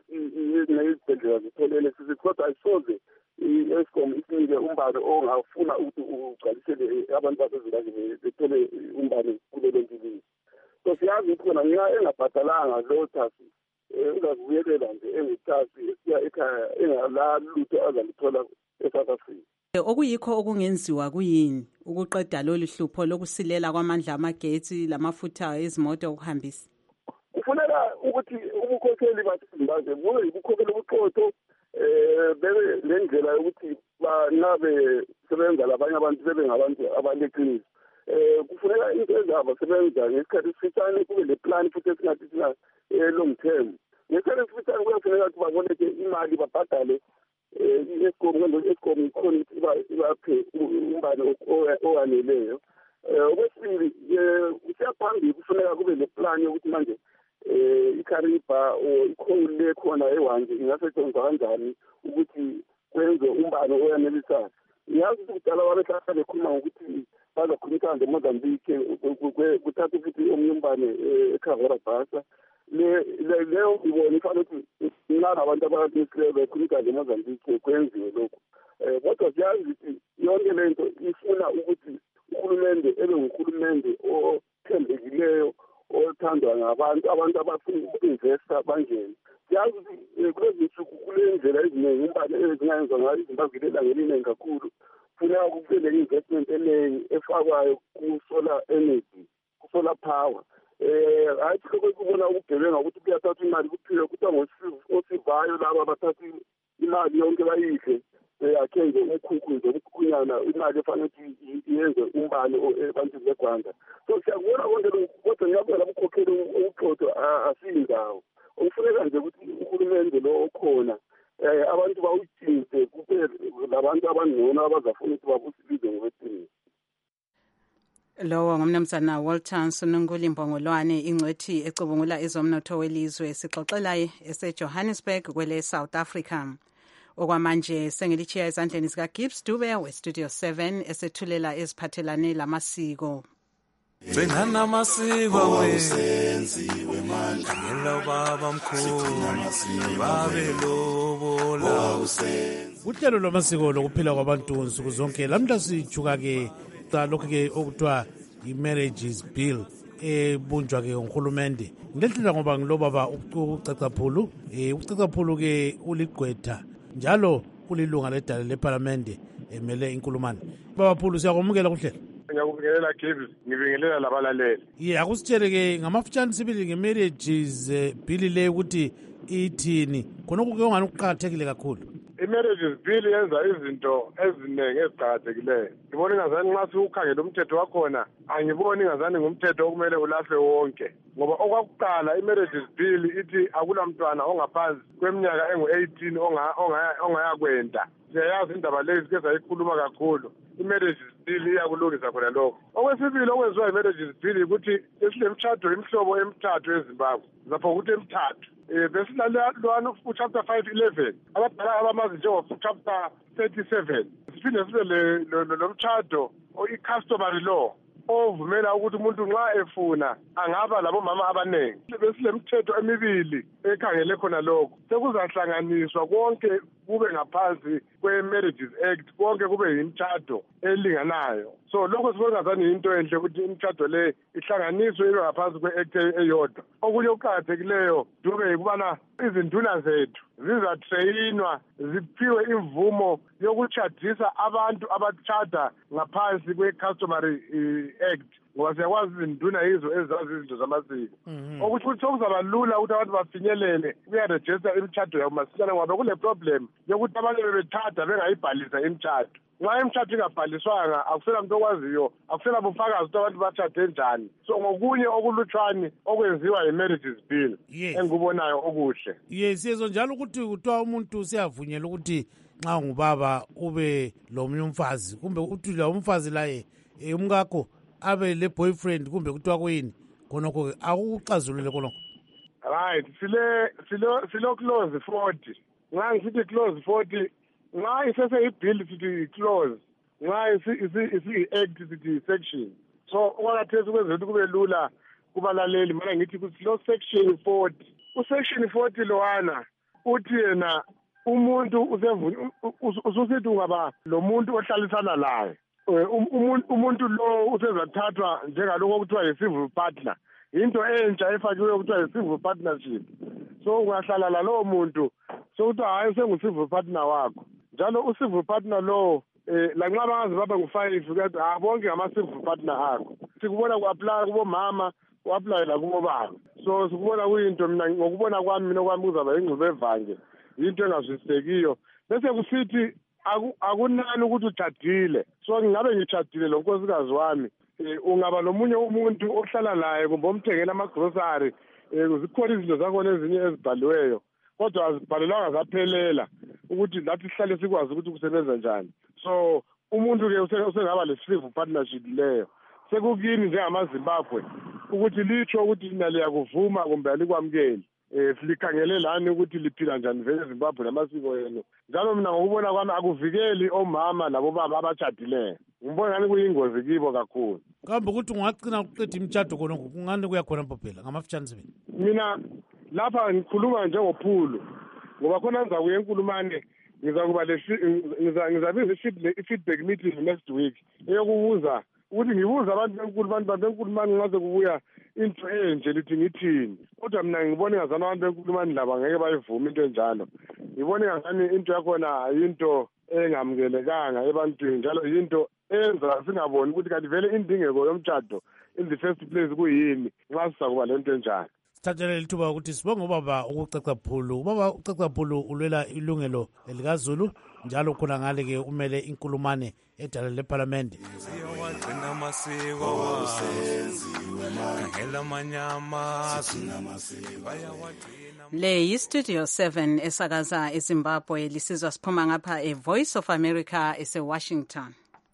izibhedlela zitholele sithi kodwa ayisoze iEskom isinike umbane ongafuna ukuthi ugcwalisele abantu baseZimbabwe bethole umbane kulelo ntilizwe. So siyazi ukuthi khona nxa engabhadalanga lo thasi uzakubuyelela nje engithasi esiya ekhaya engala lutho azalithola eSouth Africa. Okuyikho okungenziwa kuyini ukuqeda lolu hlupho lokusilela kwamandla amagetsi lamafutha ezimoto okuhambisa? Kufuneka ukuthi ubukhokheli baseZimbabwe bube yibukhokheli obuqotho eh bebe lendlela yokuthi banabe sebenza labanye abantu bebe ngabantu abaleqiniso. Eh kufuneka into ezabasebenza ngesikhathi esifitshane kube le plan futhi esingathi sina long term. Ngesikhathi esifitshane kuyafuneka ukuthi baboleke imali babhadale um i-eskom kanti i-eskom ikhona ukuthi ibaphe umbane owaneleyo. Um okwesibili, um kusiyaphambili kufuneka kube neplan yokuthi manje um ikhariba or ikhowuli le khona ewanje ingasetshenziswa kanjani ukuthi kwenze umbane oyanelisayo. Ngiyazi ukuthi kudala babehlala bekhuluma ngokuthi bazakhulumisana neMozambique kuthatha ukuthi omunye umbane eCahora Bassa. Leyo ngibona ifanele ukuthi nilana abantu abanisile bekhulumisana neMozambique kwenziwe lokhu. Um kodwa siyazi ukuthi yonke le nto ifuna ukuthi uhulumende ebe nguhulumende othembekileyo othandwa ngabantu abantu abafuna uku-investa bangene. Siyazi ukuthi kulezi nsuku kule ndlela eziningi umbane ezingayenziwa ngayo iZimbabwe elangeni iningi kakhulu. Funeka kube le-investment eningi efakwayo ku-solar energy, ku-solar power. Um hayi sikho kubona ukugebenga ukuthi kuyathatha imali kuphiwe kuthiwa ngosivayo laba abathatha imali yonke bayidle yakhe nje umkhukhu nje umkhukhunyana imali efanele ukuthi yenze umbane ebantwini beGwanda. So siyakubona konke lokhu kodwa ngiyabona ukukhokhela ubuxoxo asiyindawo. Okufuneka nje ukuthi uhulumende lo okhona um abantu bawutshintshe kube labantu abangcono abazafuna ukuthi babusilize ngokweqiniso. Lowo ngumnumzana Walter Nsonunguli Mbongolwane, ingcwethi ecubungula ezomnotho welizwe, sixoxelayo eseJohannesburg kwele South Africa. Okwamanje sengilitshiya ezandleni zika Gibbs Dube weStudio seven esethulela eziphathelane lamasiko. Bengana amasiko wesenziwe manje ngela baba mkhulu babe lobola usenzi. Uhlelo lwamasiko lokuphila kwabantu nsuku zonke lamhla sijuka ke lokho ke okuthiwa i-marriages bill ebunjwa ke nguhulumende. Ngilehlela ngoba ngilobaba uCacaphulu, eh uCacaphulu ke uligqwetha njalo ulilunga ledale leParliament emele inkulumane. Baba Phulu siyakwamukela kuhlelo. Ngiyakubingelela Gibbs, ngibingelela labalaleli. Yeah, akusitshele ke ngamafutshane sibili nge-marriages bill le ukuthi ithini khona kungani ukuqhakathekile kakhulu. I-marriages bill yenza izinto eziningi eziqhakathekileyo. Ngibona ingazani nxa siwukhangela umthetho wakhona angiboni ingazani ngumthetho okumele ulahlwe wonke, ngoba okwakuqala i-marriages bill ithi akulamntwana ongaphansi kweminyaka engu-eighteen ongayakwenda. Siyayazi indaba lezi ke sayikhuluma kakhulu. I-marriages bill iyakulungisa khona lokho. Okwesibili okwenziwa i-marriages bill ukuthi esilemtshado imihlobo emithathu eZimbabwe. Zapho ukuthi emithathu. Eh besilalwana uChapter five eleven abadala abamazi njengoChapter thirty-seven. Siphinde sibe lo mtshado i-customary law ovumela ukuthi umuntu nxa efuna angaba labomama abaningi. Besilemthetho emibili ekhangele khona lokho. Sekuzahlanganiswa konke kube ngaphansi kwe-Marriages Act, konke kube yimtshado elinganayo. So lokho sibona ngazani into enhle ukuthi imtshado le ihlanganiswe ibe ngaphansi kwe-act eyodwa. Okunye okuqhakathekileyo dube ukubana izinduna zethu zizatreyinwa ziphiwe imvumo yokutshadisa abantu abatshada ngaphansi kwe-customary act, ngoba siyakwazi izinduna yizo ezazi izinto zamasiko. Okuthi ukuthi sokuzaba lula ukuthi abantu bafinyelele kuyarejista imtshado yabo masinyane, ngoba kule problem yokuthi abantu bebethada bengayibhalisa imtshado. Nxa imtshado ingabhaliswanga akusela muntu okwaziyo, akusela bufakazi ukuthi abantu batshade njani. So ngokunye okulutshwane okwenziwa yi-marriages bill engikubonayo okuhle. Yes, siyezo njalo ukuthi kuthiwa umuntu siyavunyela ukuthi nxa ngubaba ube lomunye umfazi kumbe uthi lo umfazi laye umkakho abe le boyfriend kumbe kuthiwa kuyini khonokho akuxazulule khonokho. Right, sile silo silo clause forty. Nxa ngisithi clause forty, nxa isese i-bill sithi clause, nxa isi-act sithi section. So okwakhathesi kwenzela ukuthi kube lula kubalaleli mana ngithi kusilo section forty. Usection forty lowana uthi yena umuntu ususithi ungaba lo muntu ohlalisana laye. Umuntu lo usezathathwa njengalokho okuthiwa yi-civil partner. Into entsha efakiwe okuthiwa yi-civil partnership. So ungahlala lalowo muntu sokuthiwa hayi sengu-civil partner wakho. Njalo u-civil partner lo eh lanxa bangaze babe ngu-five ukuthi ah bonke ngama-civil partner akho. Sikubona ku-apply kubomama, ku-apply la kubobaba. So sikubona kuyinto mina ngokubona kwami mina kwami kuzaba ingxube evanje. Into engazwisisekiyo. Bese kusithi akunani ukuthi utshadile. So ngingabe ngitshadile lo nkosikazi wami, ungaba nomunye umuntu ohlala laye kumbe umthengela ama-grocery, zikhona izinto zakhona ezinye ezibhaliweyo. kodwa azibhalelwanga zaphelela ukuthi lathi sihlale sikwazi ukuthi kusebenza njani. So umuntu-ke usengaba le-civil partnership leyo. Sekukini njengamaZimbabwe ukuthi litsho ukuthi lina liyakuvuma kumbe alikwamukeli. Eh silikhangele lani ukuthi liphila njani vele eZimbabwe namasiko yenu. Njalo mina ngokubona kwami akuvikeli omama labobaba abashadileyo. Ngibona ngani kuyingozi kibo kakhulu. Kambe ukuthi ungagcina uqeda imtshado khona kungani kuyakhona Mpophela ngamafitshane seven. Mina lapha ngikhuluma njengophulu ngoba khona ngizakuya enkulumane ngizakuba le ngizabiza i-feedback meeting next week eyokubuza ukuthi ngibuza abantu benkulu abantu benkulumane ngaze kubuya into enje lithi ngithini. Kodwa mina ngibona ngazana abantu benkulumane laba ngeke bayivuma into enjalo. Ngibona ngazani into yakhona into engamukelekanga ebantwini njalo into enza singaboni ukuthi kanti vele indingeko yomtshado in the first place kuyini nxa sizakuba lento enjalo. Sithathele lithuba ukuthi sibonge ubaba uCaca Phulu. Ubaba uCaca Phulu ulwela ilungelo elikaZulu njalo khona ngale ke umele inkulumane edala leParliament. Siyawagcina amasiko wasenziwe mangela manyama bayawagcina. Le yi-Studio seven esakaza eZimbabwe lisizwa siphuma ngapha e-Voice of America ese-Washington.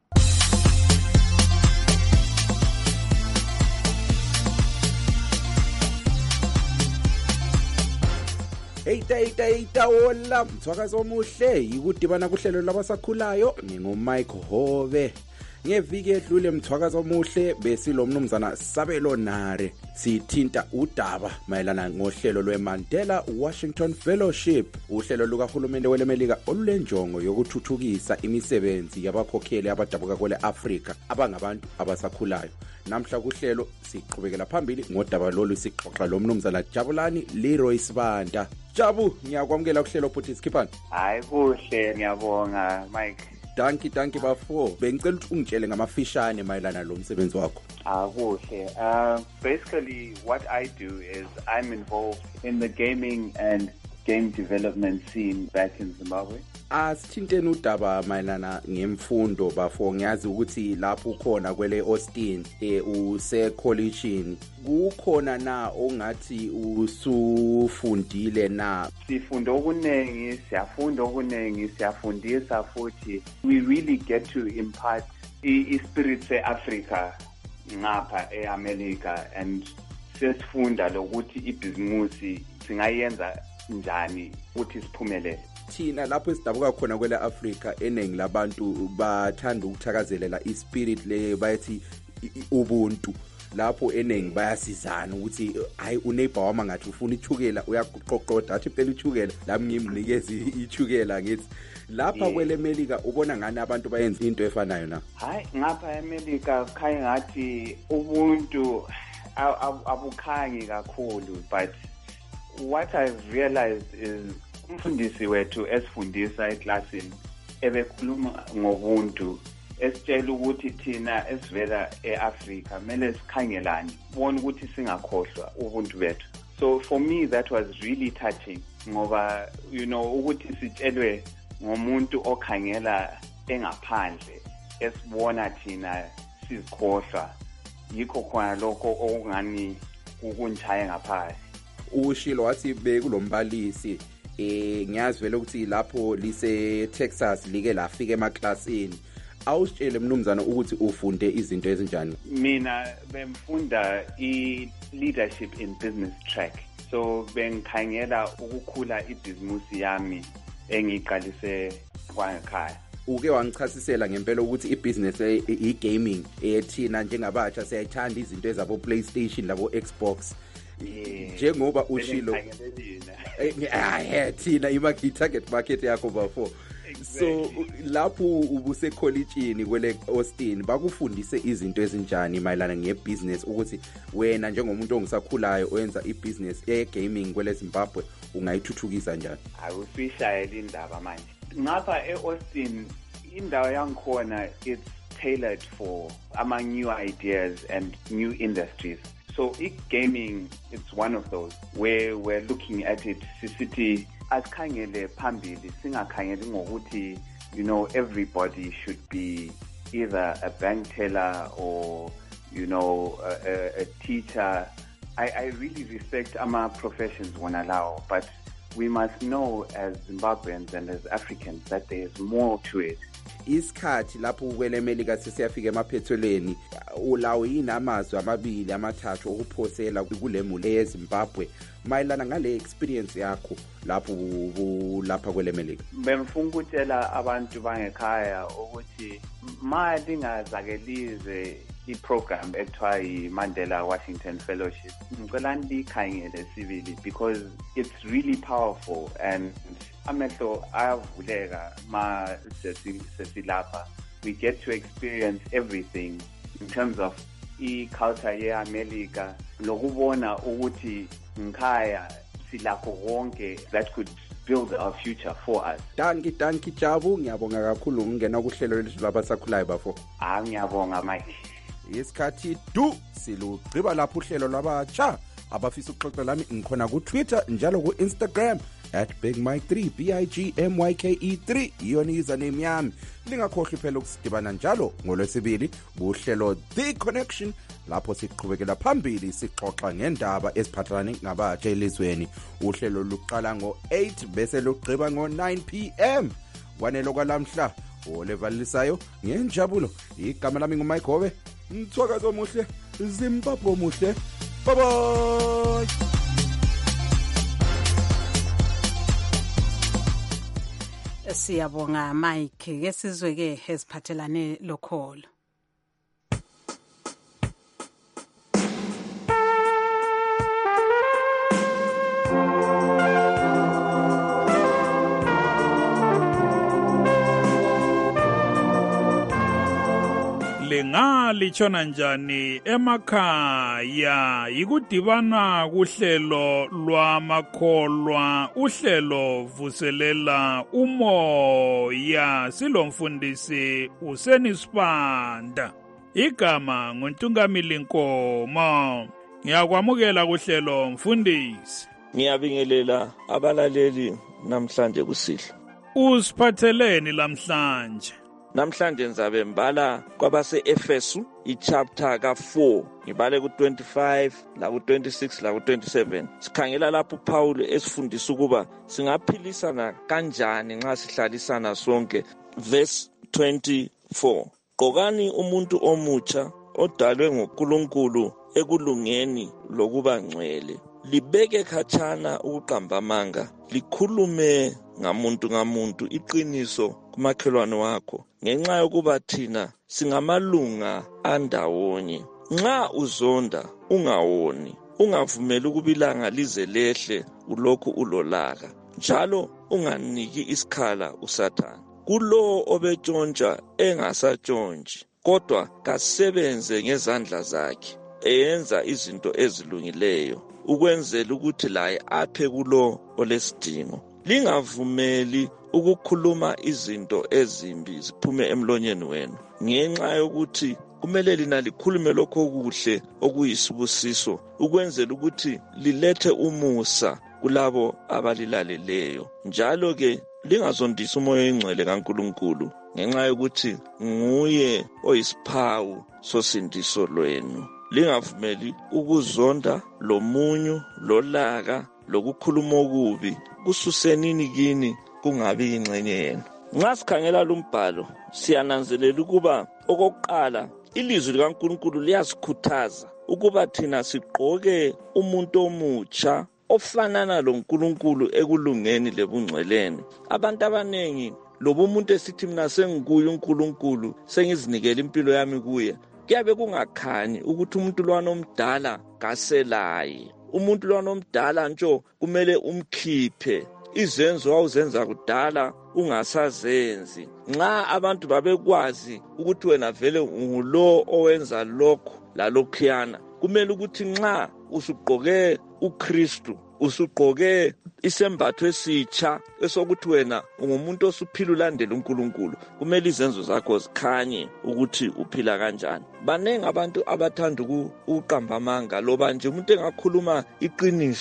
Eita eita eita hola mthwakazi omuhle yikudibana kuhlelo labasakhulayo ngingumike Hove. Ngeviki edlule mthwakazi omuhle besilo mnumzana Sabelo Nare sithinta udaba mayelana ngohlelo lweMandela Washington Fellowship, uhlelo lukahulumende welemelika olulenjongo yokuthuthukisa imisebenzi yabakhokheli abadabuka kwele Africa abangabantu abasakhulayo. Namhla kuhlelo siqhubekela phambili ngodaba lolu sixoxa lo mnumzana Jabulani Leroy Sibanda. Jabu, ngiyakwamukela kuhlelo futhi Skippani. Hayi kuhle ngiyabonga Mike. Danki danki bafo. Bengicela ukuthi ungitshele ngamafishane mayelana lo msebenzi wakho. Ah kuhle. Uh basically what I do is I'm involved in the gaming and game development scene back in Zimbabwe. Asithinteni udaba mayelana ngemfundo bafo. Ngiyazi ukuthi lapho ukhona kwele Austin eh use collegeini kukhona na ongathi usufundile na? Sifunda okunengi, siyafunda okunengi, siyafundisa futhi we really get to impart i-spirit se-Africa ngapha e-America and sesifunda lokuthi ibhizimusi singayenza njani ukuthi siphumelele. Thina lapho esidabuka khona kwele Africa eningi labantu bathanda ukuthakazelela ispirit le bayithi ubuntu. Lapho eningi bayasizana ukuthi hayi uneighbor wami ngathi ufuna ichukela uyakuqoqoda athi phela ichukela lami ngimnikeza ichukela ngithi lapha kwele America ubona ngani abantu bayenza into efanayo na? Hayi ngapha eMelika khaya ngathi ubuntu abukhangi kakhulu, but what I've realized is umfundisi wethu esifundisa eclassini ebekhuluma ngobuntu esitshela ukuthi thina esivela eAfrica kumele sikhangelane bona ukuthi singakhohlwa ubuntu bethu. So for me that was really touching ngoba you know ukuthi sitshelwe ngomuntu okhangela engaphandle esibona thina sizikhohlwa yikho khona lokho okungani ukunjaya ngaphansi. Ushilo wathi bekulombalisi eh ngiyazi vele ukuthi lapho lise Texas like lafika emaklasini. Awusitshele mnumzana ukuthi ufunde izinto ezinjani? Mina bemfunda i-leadership in business track. So bengikhangela ukukhula ibhizimusi yami engiqalise kwangekhaya. Uke wangichasisela ngempela ukuthi ibusiness e-gaming ethina njengabatsha siyayithanda izinto ezabo PlayStation labo Xbox. Njengoba ushilo eh thina i-target market yakho bafo. So lapho ubuse collegeini kwele Austin bakufundise izinto ezinjani mayelana ngebusiness ukuthi wena njengomuntu ongisakhulayo oyenza ibusiness e-gaming kwele Zimbabwe ungayithuthukisa njani? Awufishayela indaba manje. Ngapha eAustin indawo yangikhona it's tailored for ama new ideas and new industries. So e-gaming it's one of those where we're looking at it city asikhangele phambili singakhangeli ngokuthi you know everybody should be either a bank teller or you know a, a, a teacher. I, I really respect ama professions wona lawo, but we must know as Zimbabweans and as Africans that there is more to it. Isikhathi lapho ukwele Melika sesiyafika emaphethelweni ulawo yinamazwi amabili amathathu okuphosela kulemuli eZimbabwe mayelana ngale experience yakho lapho lapha kwele Melika. Bengifuna ukutshela abantu bangekhaya ukuthi mali ngazakelize i-program ekuthiwa yi-Mandela Washington Fellowship ngicela ndikhangele sibili because it's really powerful and amehlo ayavuleka ma sesilapha. We get to experience everything in terms of i-culture ye-America lokubona ukuthi ngikhaya silakho konke that could build our future for us. Danki danki Jabu, ngiyabonga kakhulu ngena kuhlelo lwethu labasakhulayo bafo. Ah ngiyabonga Mike. Isikhathi du silugqiba lapho uhlelo lwabatsha abafisa ukuxoxa lami ngikhona ku Twitter njalo ku Instagram at Big Mike three B I G M Y K E three iyona username yami. Lingakhohlwa phela ukusidibana njalo ngolwesibili kuhlelo The Connection lapho siqhubekela phambili sixoxa ngendaba eziphathelane ngabatsha elizweni. Uhlelo luqala ngo eight bese lugqiba ngo nine p m wanelo kwalamhla olevalisayo ngenjabulo. Igama lami nguMike Hobe. Mthwakazo omuhle, Zimbabwe omuhle. Bye bye. Siyabonga Mike ke sizwe ke eziphathelane lokholo. Lenga lichona njani emakhaya yikudibana kuhlelo lwamakholwa uhlelo vuselela umoya silomfundisi usenisipanda igama nguntungamili Nkomo. Ngiyakwamukela kuhlelo mfundisi. Ngiyabingelela abalaleli namhlanje kusihlwa. Usiphatheleni lamhlanje? Namhlanje ngizabe mbala kwabase Efesu ichapter ka four ngibale ku twenty-five la ku twenty-six la ku twenty-seven. Sikhangela lapho Paul esifundisa ukuba singaphilisana kanjani nxa sihlalisana sonke. Verse twenty-four. Qokani umuntu omutsha odalwe nguNkulunkulu ekulungeni lokuba ngcwele. Libeke khatshana ukuqamba amanga, likhulume ngamuntu ngamuntu iqiniso kumakhelwane wakho ngenxa yokuba thina singamalunga andawonye. Nxa uzonda ungawoni, ungavumeli ukubilanga lize lehle ulokhu ulolaka, njalo unganiki isikhala uSathane. Kulo obetshontsha engasatshontshi, kodwa kasebenze ngezandla zakhe, eyenza izinto ezilungileyo, ukwenzela ukuthi laye aphe kulo olesidingo. Lingavumeli ukukhuluma izinto ezimbi ziphume emlonyeni wenu, ngenxa yokuthi kumele lina likhulume lokho okuhle okuyisibusiso, ukwenzela ukuthi lilethe umusa kulabo abalilaleleyo. Njalo ke lingazondisa umoya engcwele kaNkulunkulu, ngenxa yokuthi nguye oyisiphawu sosindiso lwenu. Lingavumeli ukuzonda lomunyu lolaka lokukhuluma okubi kususenini kini kungabi ingcenye yenu. Nxa sikhangela lumbhalo siyananzelela ukuba okokuqala ilizwi likaNkulunkulu liyasikhuthaza ukuba thina sigqoke umuntu omutsha ofanana loNkulunkulu ekulungeni lebungcweleni. Abantu abanengi loba umuntu esithi mina sengikuye uNkulunkulu sengizinikela impilo yami kuye, kuyabe kungakhanyi ukuthi umuntu lwana omdala kaselaye. Umuntu lwana omdala ntsho kumele umkhiphe izenzo wawuzenza kudala ungasazenzi. Nxa abantu babekwazi ukuthi wena vele ungulo owenza lokho lalokhuyana, kumele ukuthi nxa usugqoke uKristu, usugqoke isembatho esitsha esokuthi wena ungumuntu osuphila ulandela uNkulunkulu, kumele izenzo zakho zikhanye ukuthi uphila kanjani. Banengi abantu abathanda ukuqamba amanga loba nje umuntu engakhuluma iqiniso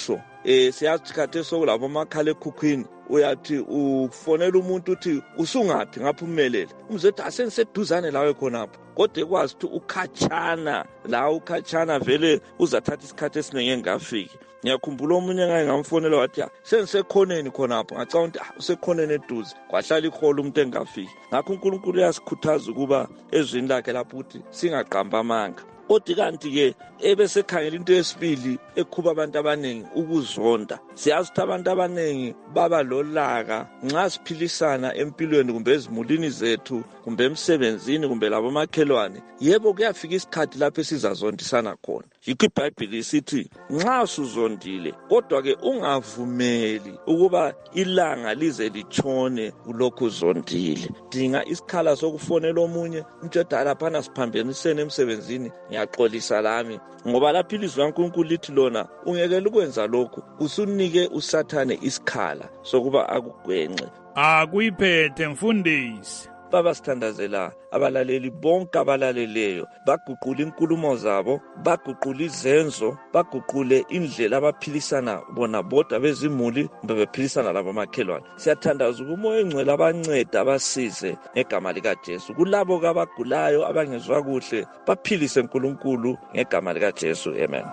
eh siyathi khathe sokulabo makhala ekhukhwini uyathi ufonela umuntu uthi usungaphi ngaphumelele umzethu asengiseduzane lawe khonapho kodwa ekwazi ukuthi ukhatshana la ukhatshana vele uzathatha isikhathi esiningi engafiki. Ngiyakhumbula omunye ngaye ngamfonela wathi sengisekhoneni khonapho ngacabanga ukuthi usekhoneni eduze kwahlala iholo umuntu engafiki. Ngakho uNkulunkulu uyasikhuthaza ukuba ezwini lakhe lapho ukuthi singaqamba amanga. Kodwa kanti-ke ebesekhangela into yesibili ekhuba abantu abaningi ukuzonda. Siyazi ukuthi abantu abaningi baba lolaka nxa siphilisana empilweni kumbe ezimulini zethu kumbe emsebenzini kumbe labo makhelwane. Yebo kuyafika isikhathi lapho esizazondisana khona. Yikho iBhayibheli isithi nxa usuzondile kodwa-ke ungavumeli ukuba ilanga lize litshone ulokhu uzondile. Dinga isikhala sokufonela omunye umtshela laphana siphambenisene emsebenzini ngiyaxolisa lami ngoba lapho ilizwi laNkulunkulu lithi lona ungekela ukwenza lokhu usunike uSathane isikhala sokuba akugwenxe. Akuyiphethe mfundisi. Baba sithandazela abalaleli bonke abalaleleyo baguqula inkulumo zabo baguqula izenzo baguqule indlela abaphilisana bona bodwa bezimuli kumbe bephilisana labo makhelwane. Siyathandaza umoya engcwele abanceda abasize ngegama lika Jesu kulabo abagulayo abangezwa kuhle baphilise uNkulunkulu ngegama lika Jesu. Amen.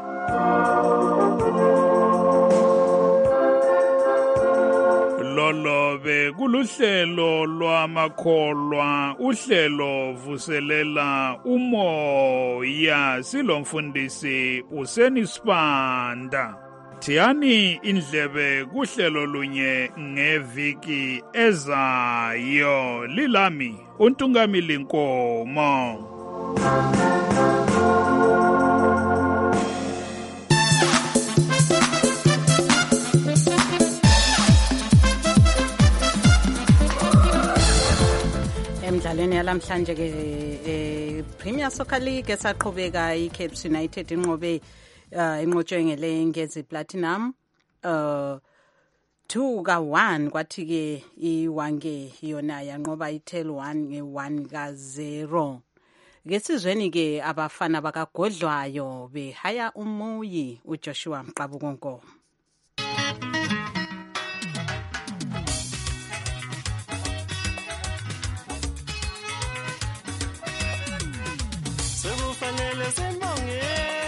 Lolobe kuluhlelo lwamakholwa uhlelo vuselela umoya silomfundisi useni Sibanda. Thiyani indlebe kuhlelo lunye ngeviki ezayo. Lilami uNtungamili Nkomo. Emidlalweni yalamhlanje ke eh Premier Soccer League esaqhubeka iCaps United inqobe inqotshwe ngelenge eziplatinum uh two ka one kwathi ke iwange yona yanqoba iTel one nge one ka zero. Ngesizweni ke abafana bakagodlwayo behaya umuyi uJoshua Mqabukonko. Sekufanele sembonge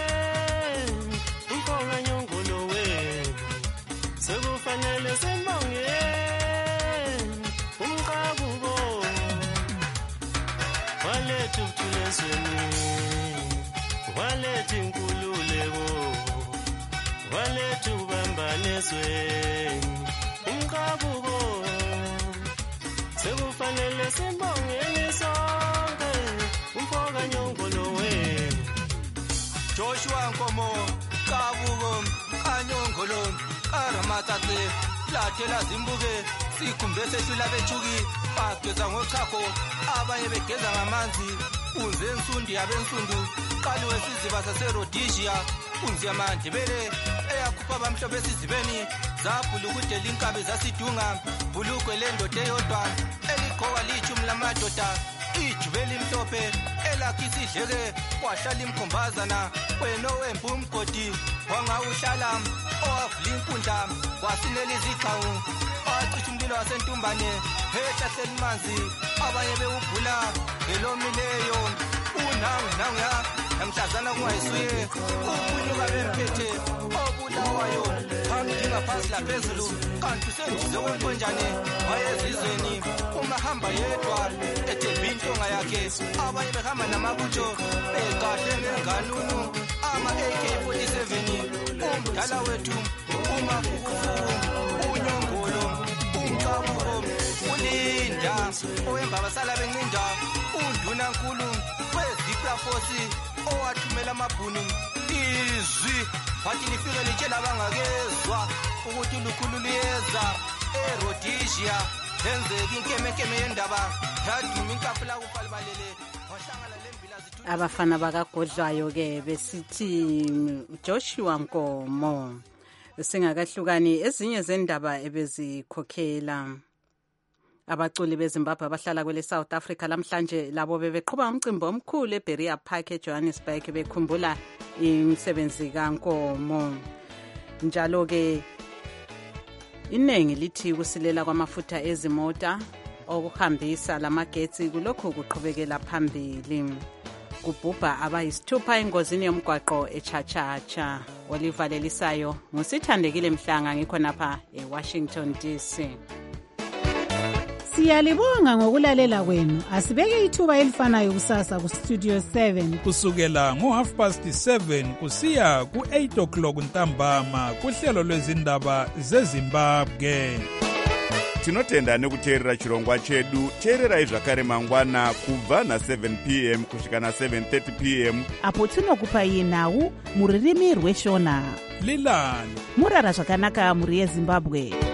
umfonga nyongolo we sekufanele sembonge umqabuko walethu kuthulezweni walethu inkululeko walethu kubambanisweni umqabuko sekufanele sembonge sonke umfonga nyongolo Joshua Nkomo Kabuko Kanyongolo Karamatate Latela Zimbuke sikhumbe sesila bechuki bageza ngochakho abanye begeza ngamanzi unze ensundi yabensundu qali wesiziba saseRhodesia unzi yamandebele eyakhupha abamhlophe esizibeni zabhula ukudela inkabi zasidunga bulukwe lendoda eyodwa eliqhoka lichumi lamadoda ijubeli mhlophe elakhi sidleke wahlala imkhombazana wena owembu umgodi wangawuhlala owavula inkundla wasinela izixhawu wacisha umlilo wasentumbane ehlahlela imanzi abanye bewubhula ngelomileyo unangu nanguya namhlazana kungayisuye ukunyuka bemphethe obulawayo phambi ngaphansi laphezulu kanti usendize kwenkonjane wayezizweni umahamba yedwa ethemba intonga yakhe abanye behamba namabutho beqahle ngenganunu ama-A K forty-seven umdala wethu umafufu unyongolo umqabuko ulinda owembabasala bencinda undunankulu weziplafosi owathumela amabhunu izwi wathi lifike litshela abangakezwa ukuthi ulukhulu luyeza eRhodesia lenzeka inkemekeme yendaba yaduma inkapula kufa libalele wahlangana lembila zithu. Abafana bakagodlwayo ke besithi Joshua Nkomo singakahlukani ezinye zendaba ebezikhokhela abaculi beZimbabwe abahlala kwele South Africa lamhlanje labo bebeqhuba umcimbi omkhulu eBerea Park eJohannesburg bekhumbula imisebenzi kaNkomo. njalo-ke iningi lithi kusilela kwamafutha ezimota okuhambisa lamagetsi kulokhu kuqhubekela phambili. Kubhubha abayisithupha engozini yomgwaqo echachacha. Olivalelisayo ngusithandekile Mhlanga ngikhonapha eWashington D C. Siyalibonga ngokulalela kwenu. Asibeke ithuba elifanayo kusasa ku Studio seven kusukela ngo half past seven kusiya ku eight o'clock ntambama kuhlelo lwezindaba zeZimbabwe. Tinotenda nekuteerera chirongwa chedu. Teererai zvakare mangwana kubva na seven p m kusvika na seven thirty p m apo tinokupai nhau muririmi rweshona. Lilani murara zvakanaka muri yeZimbabwe.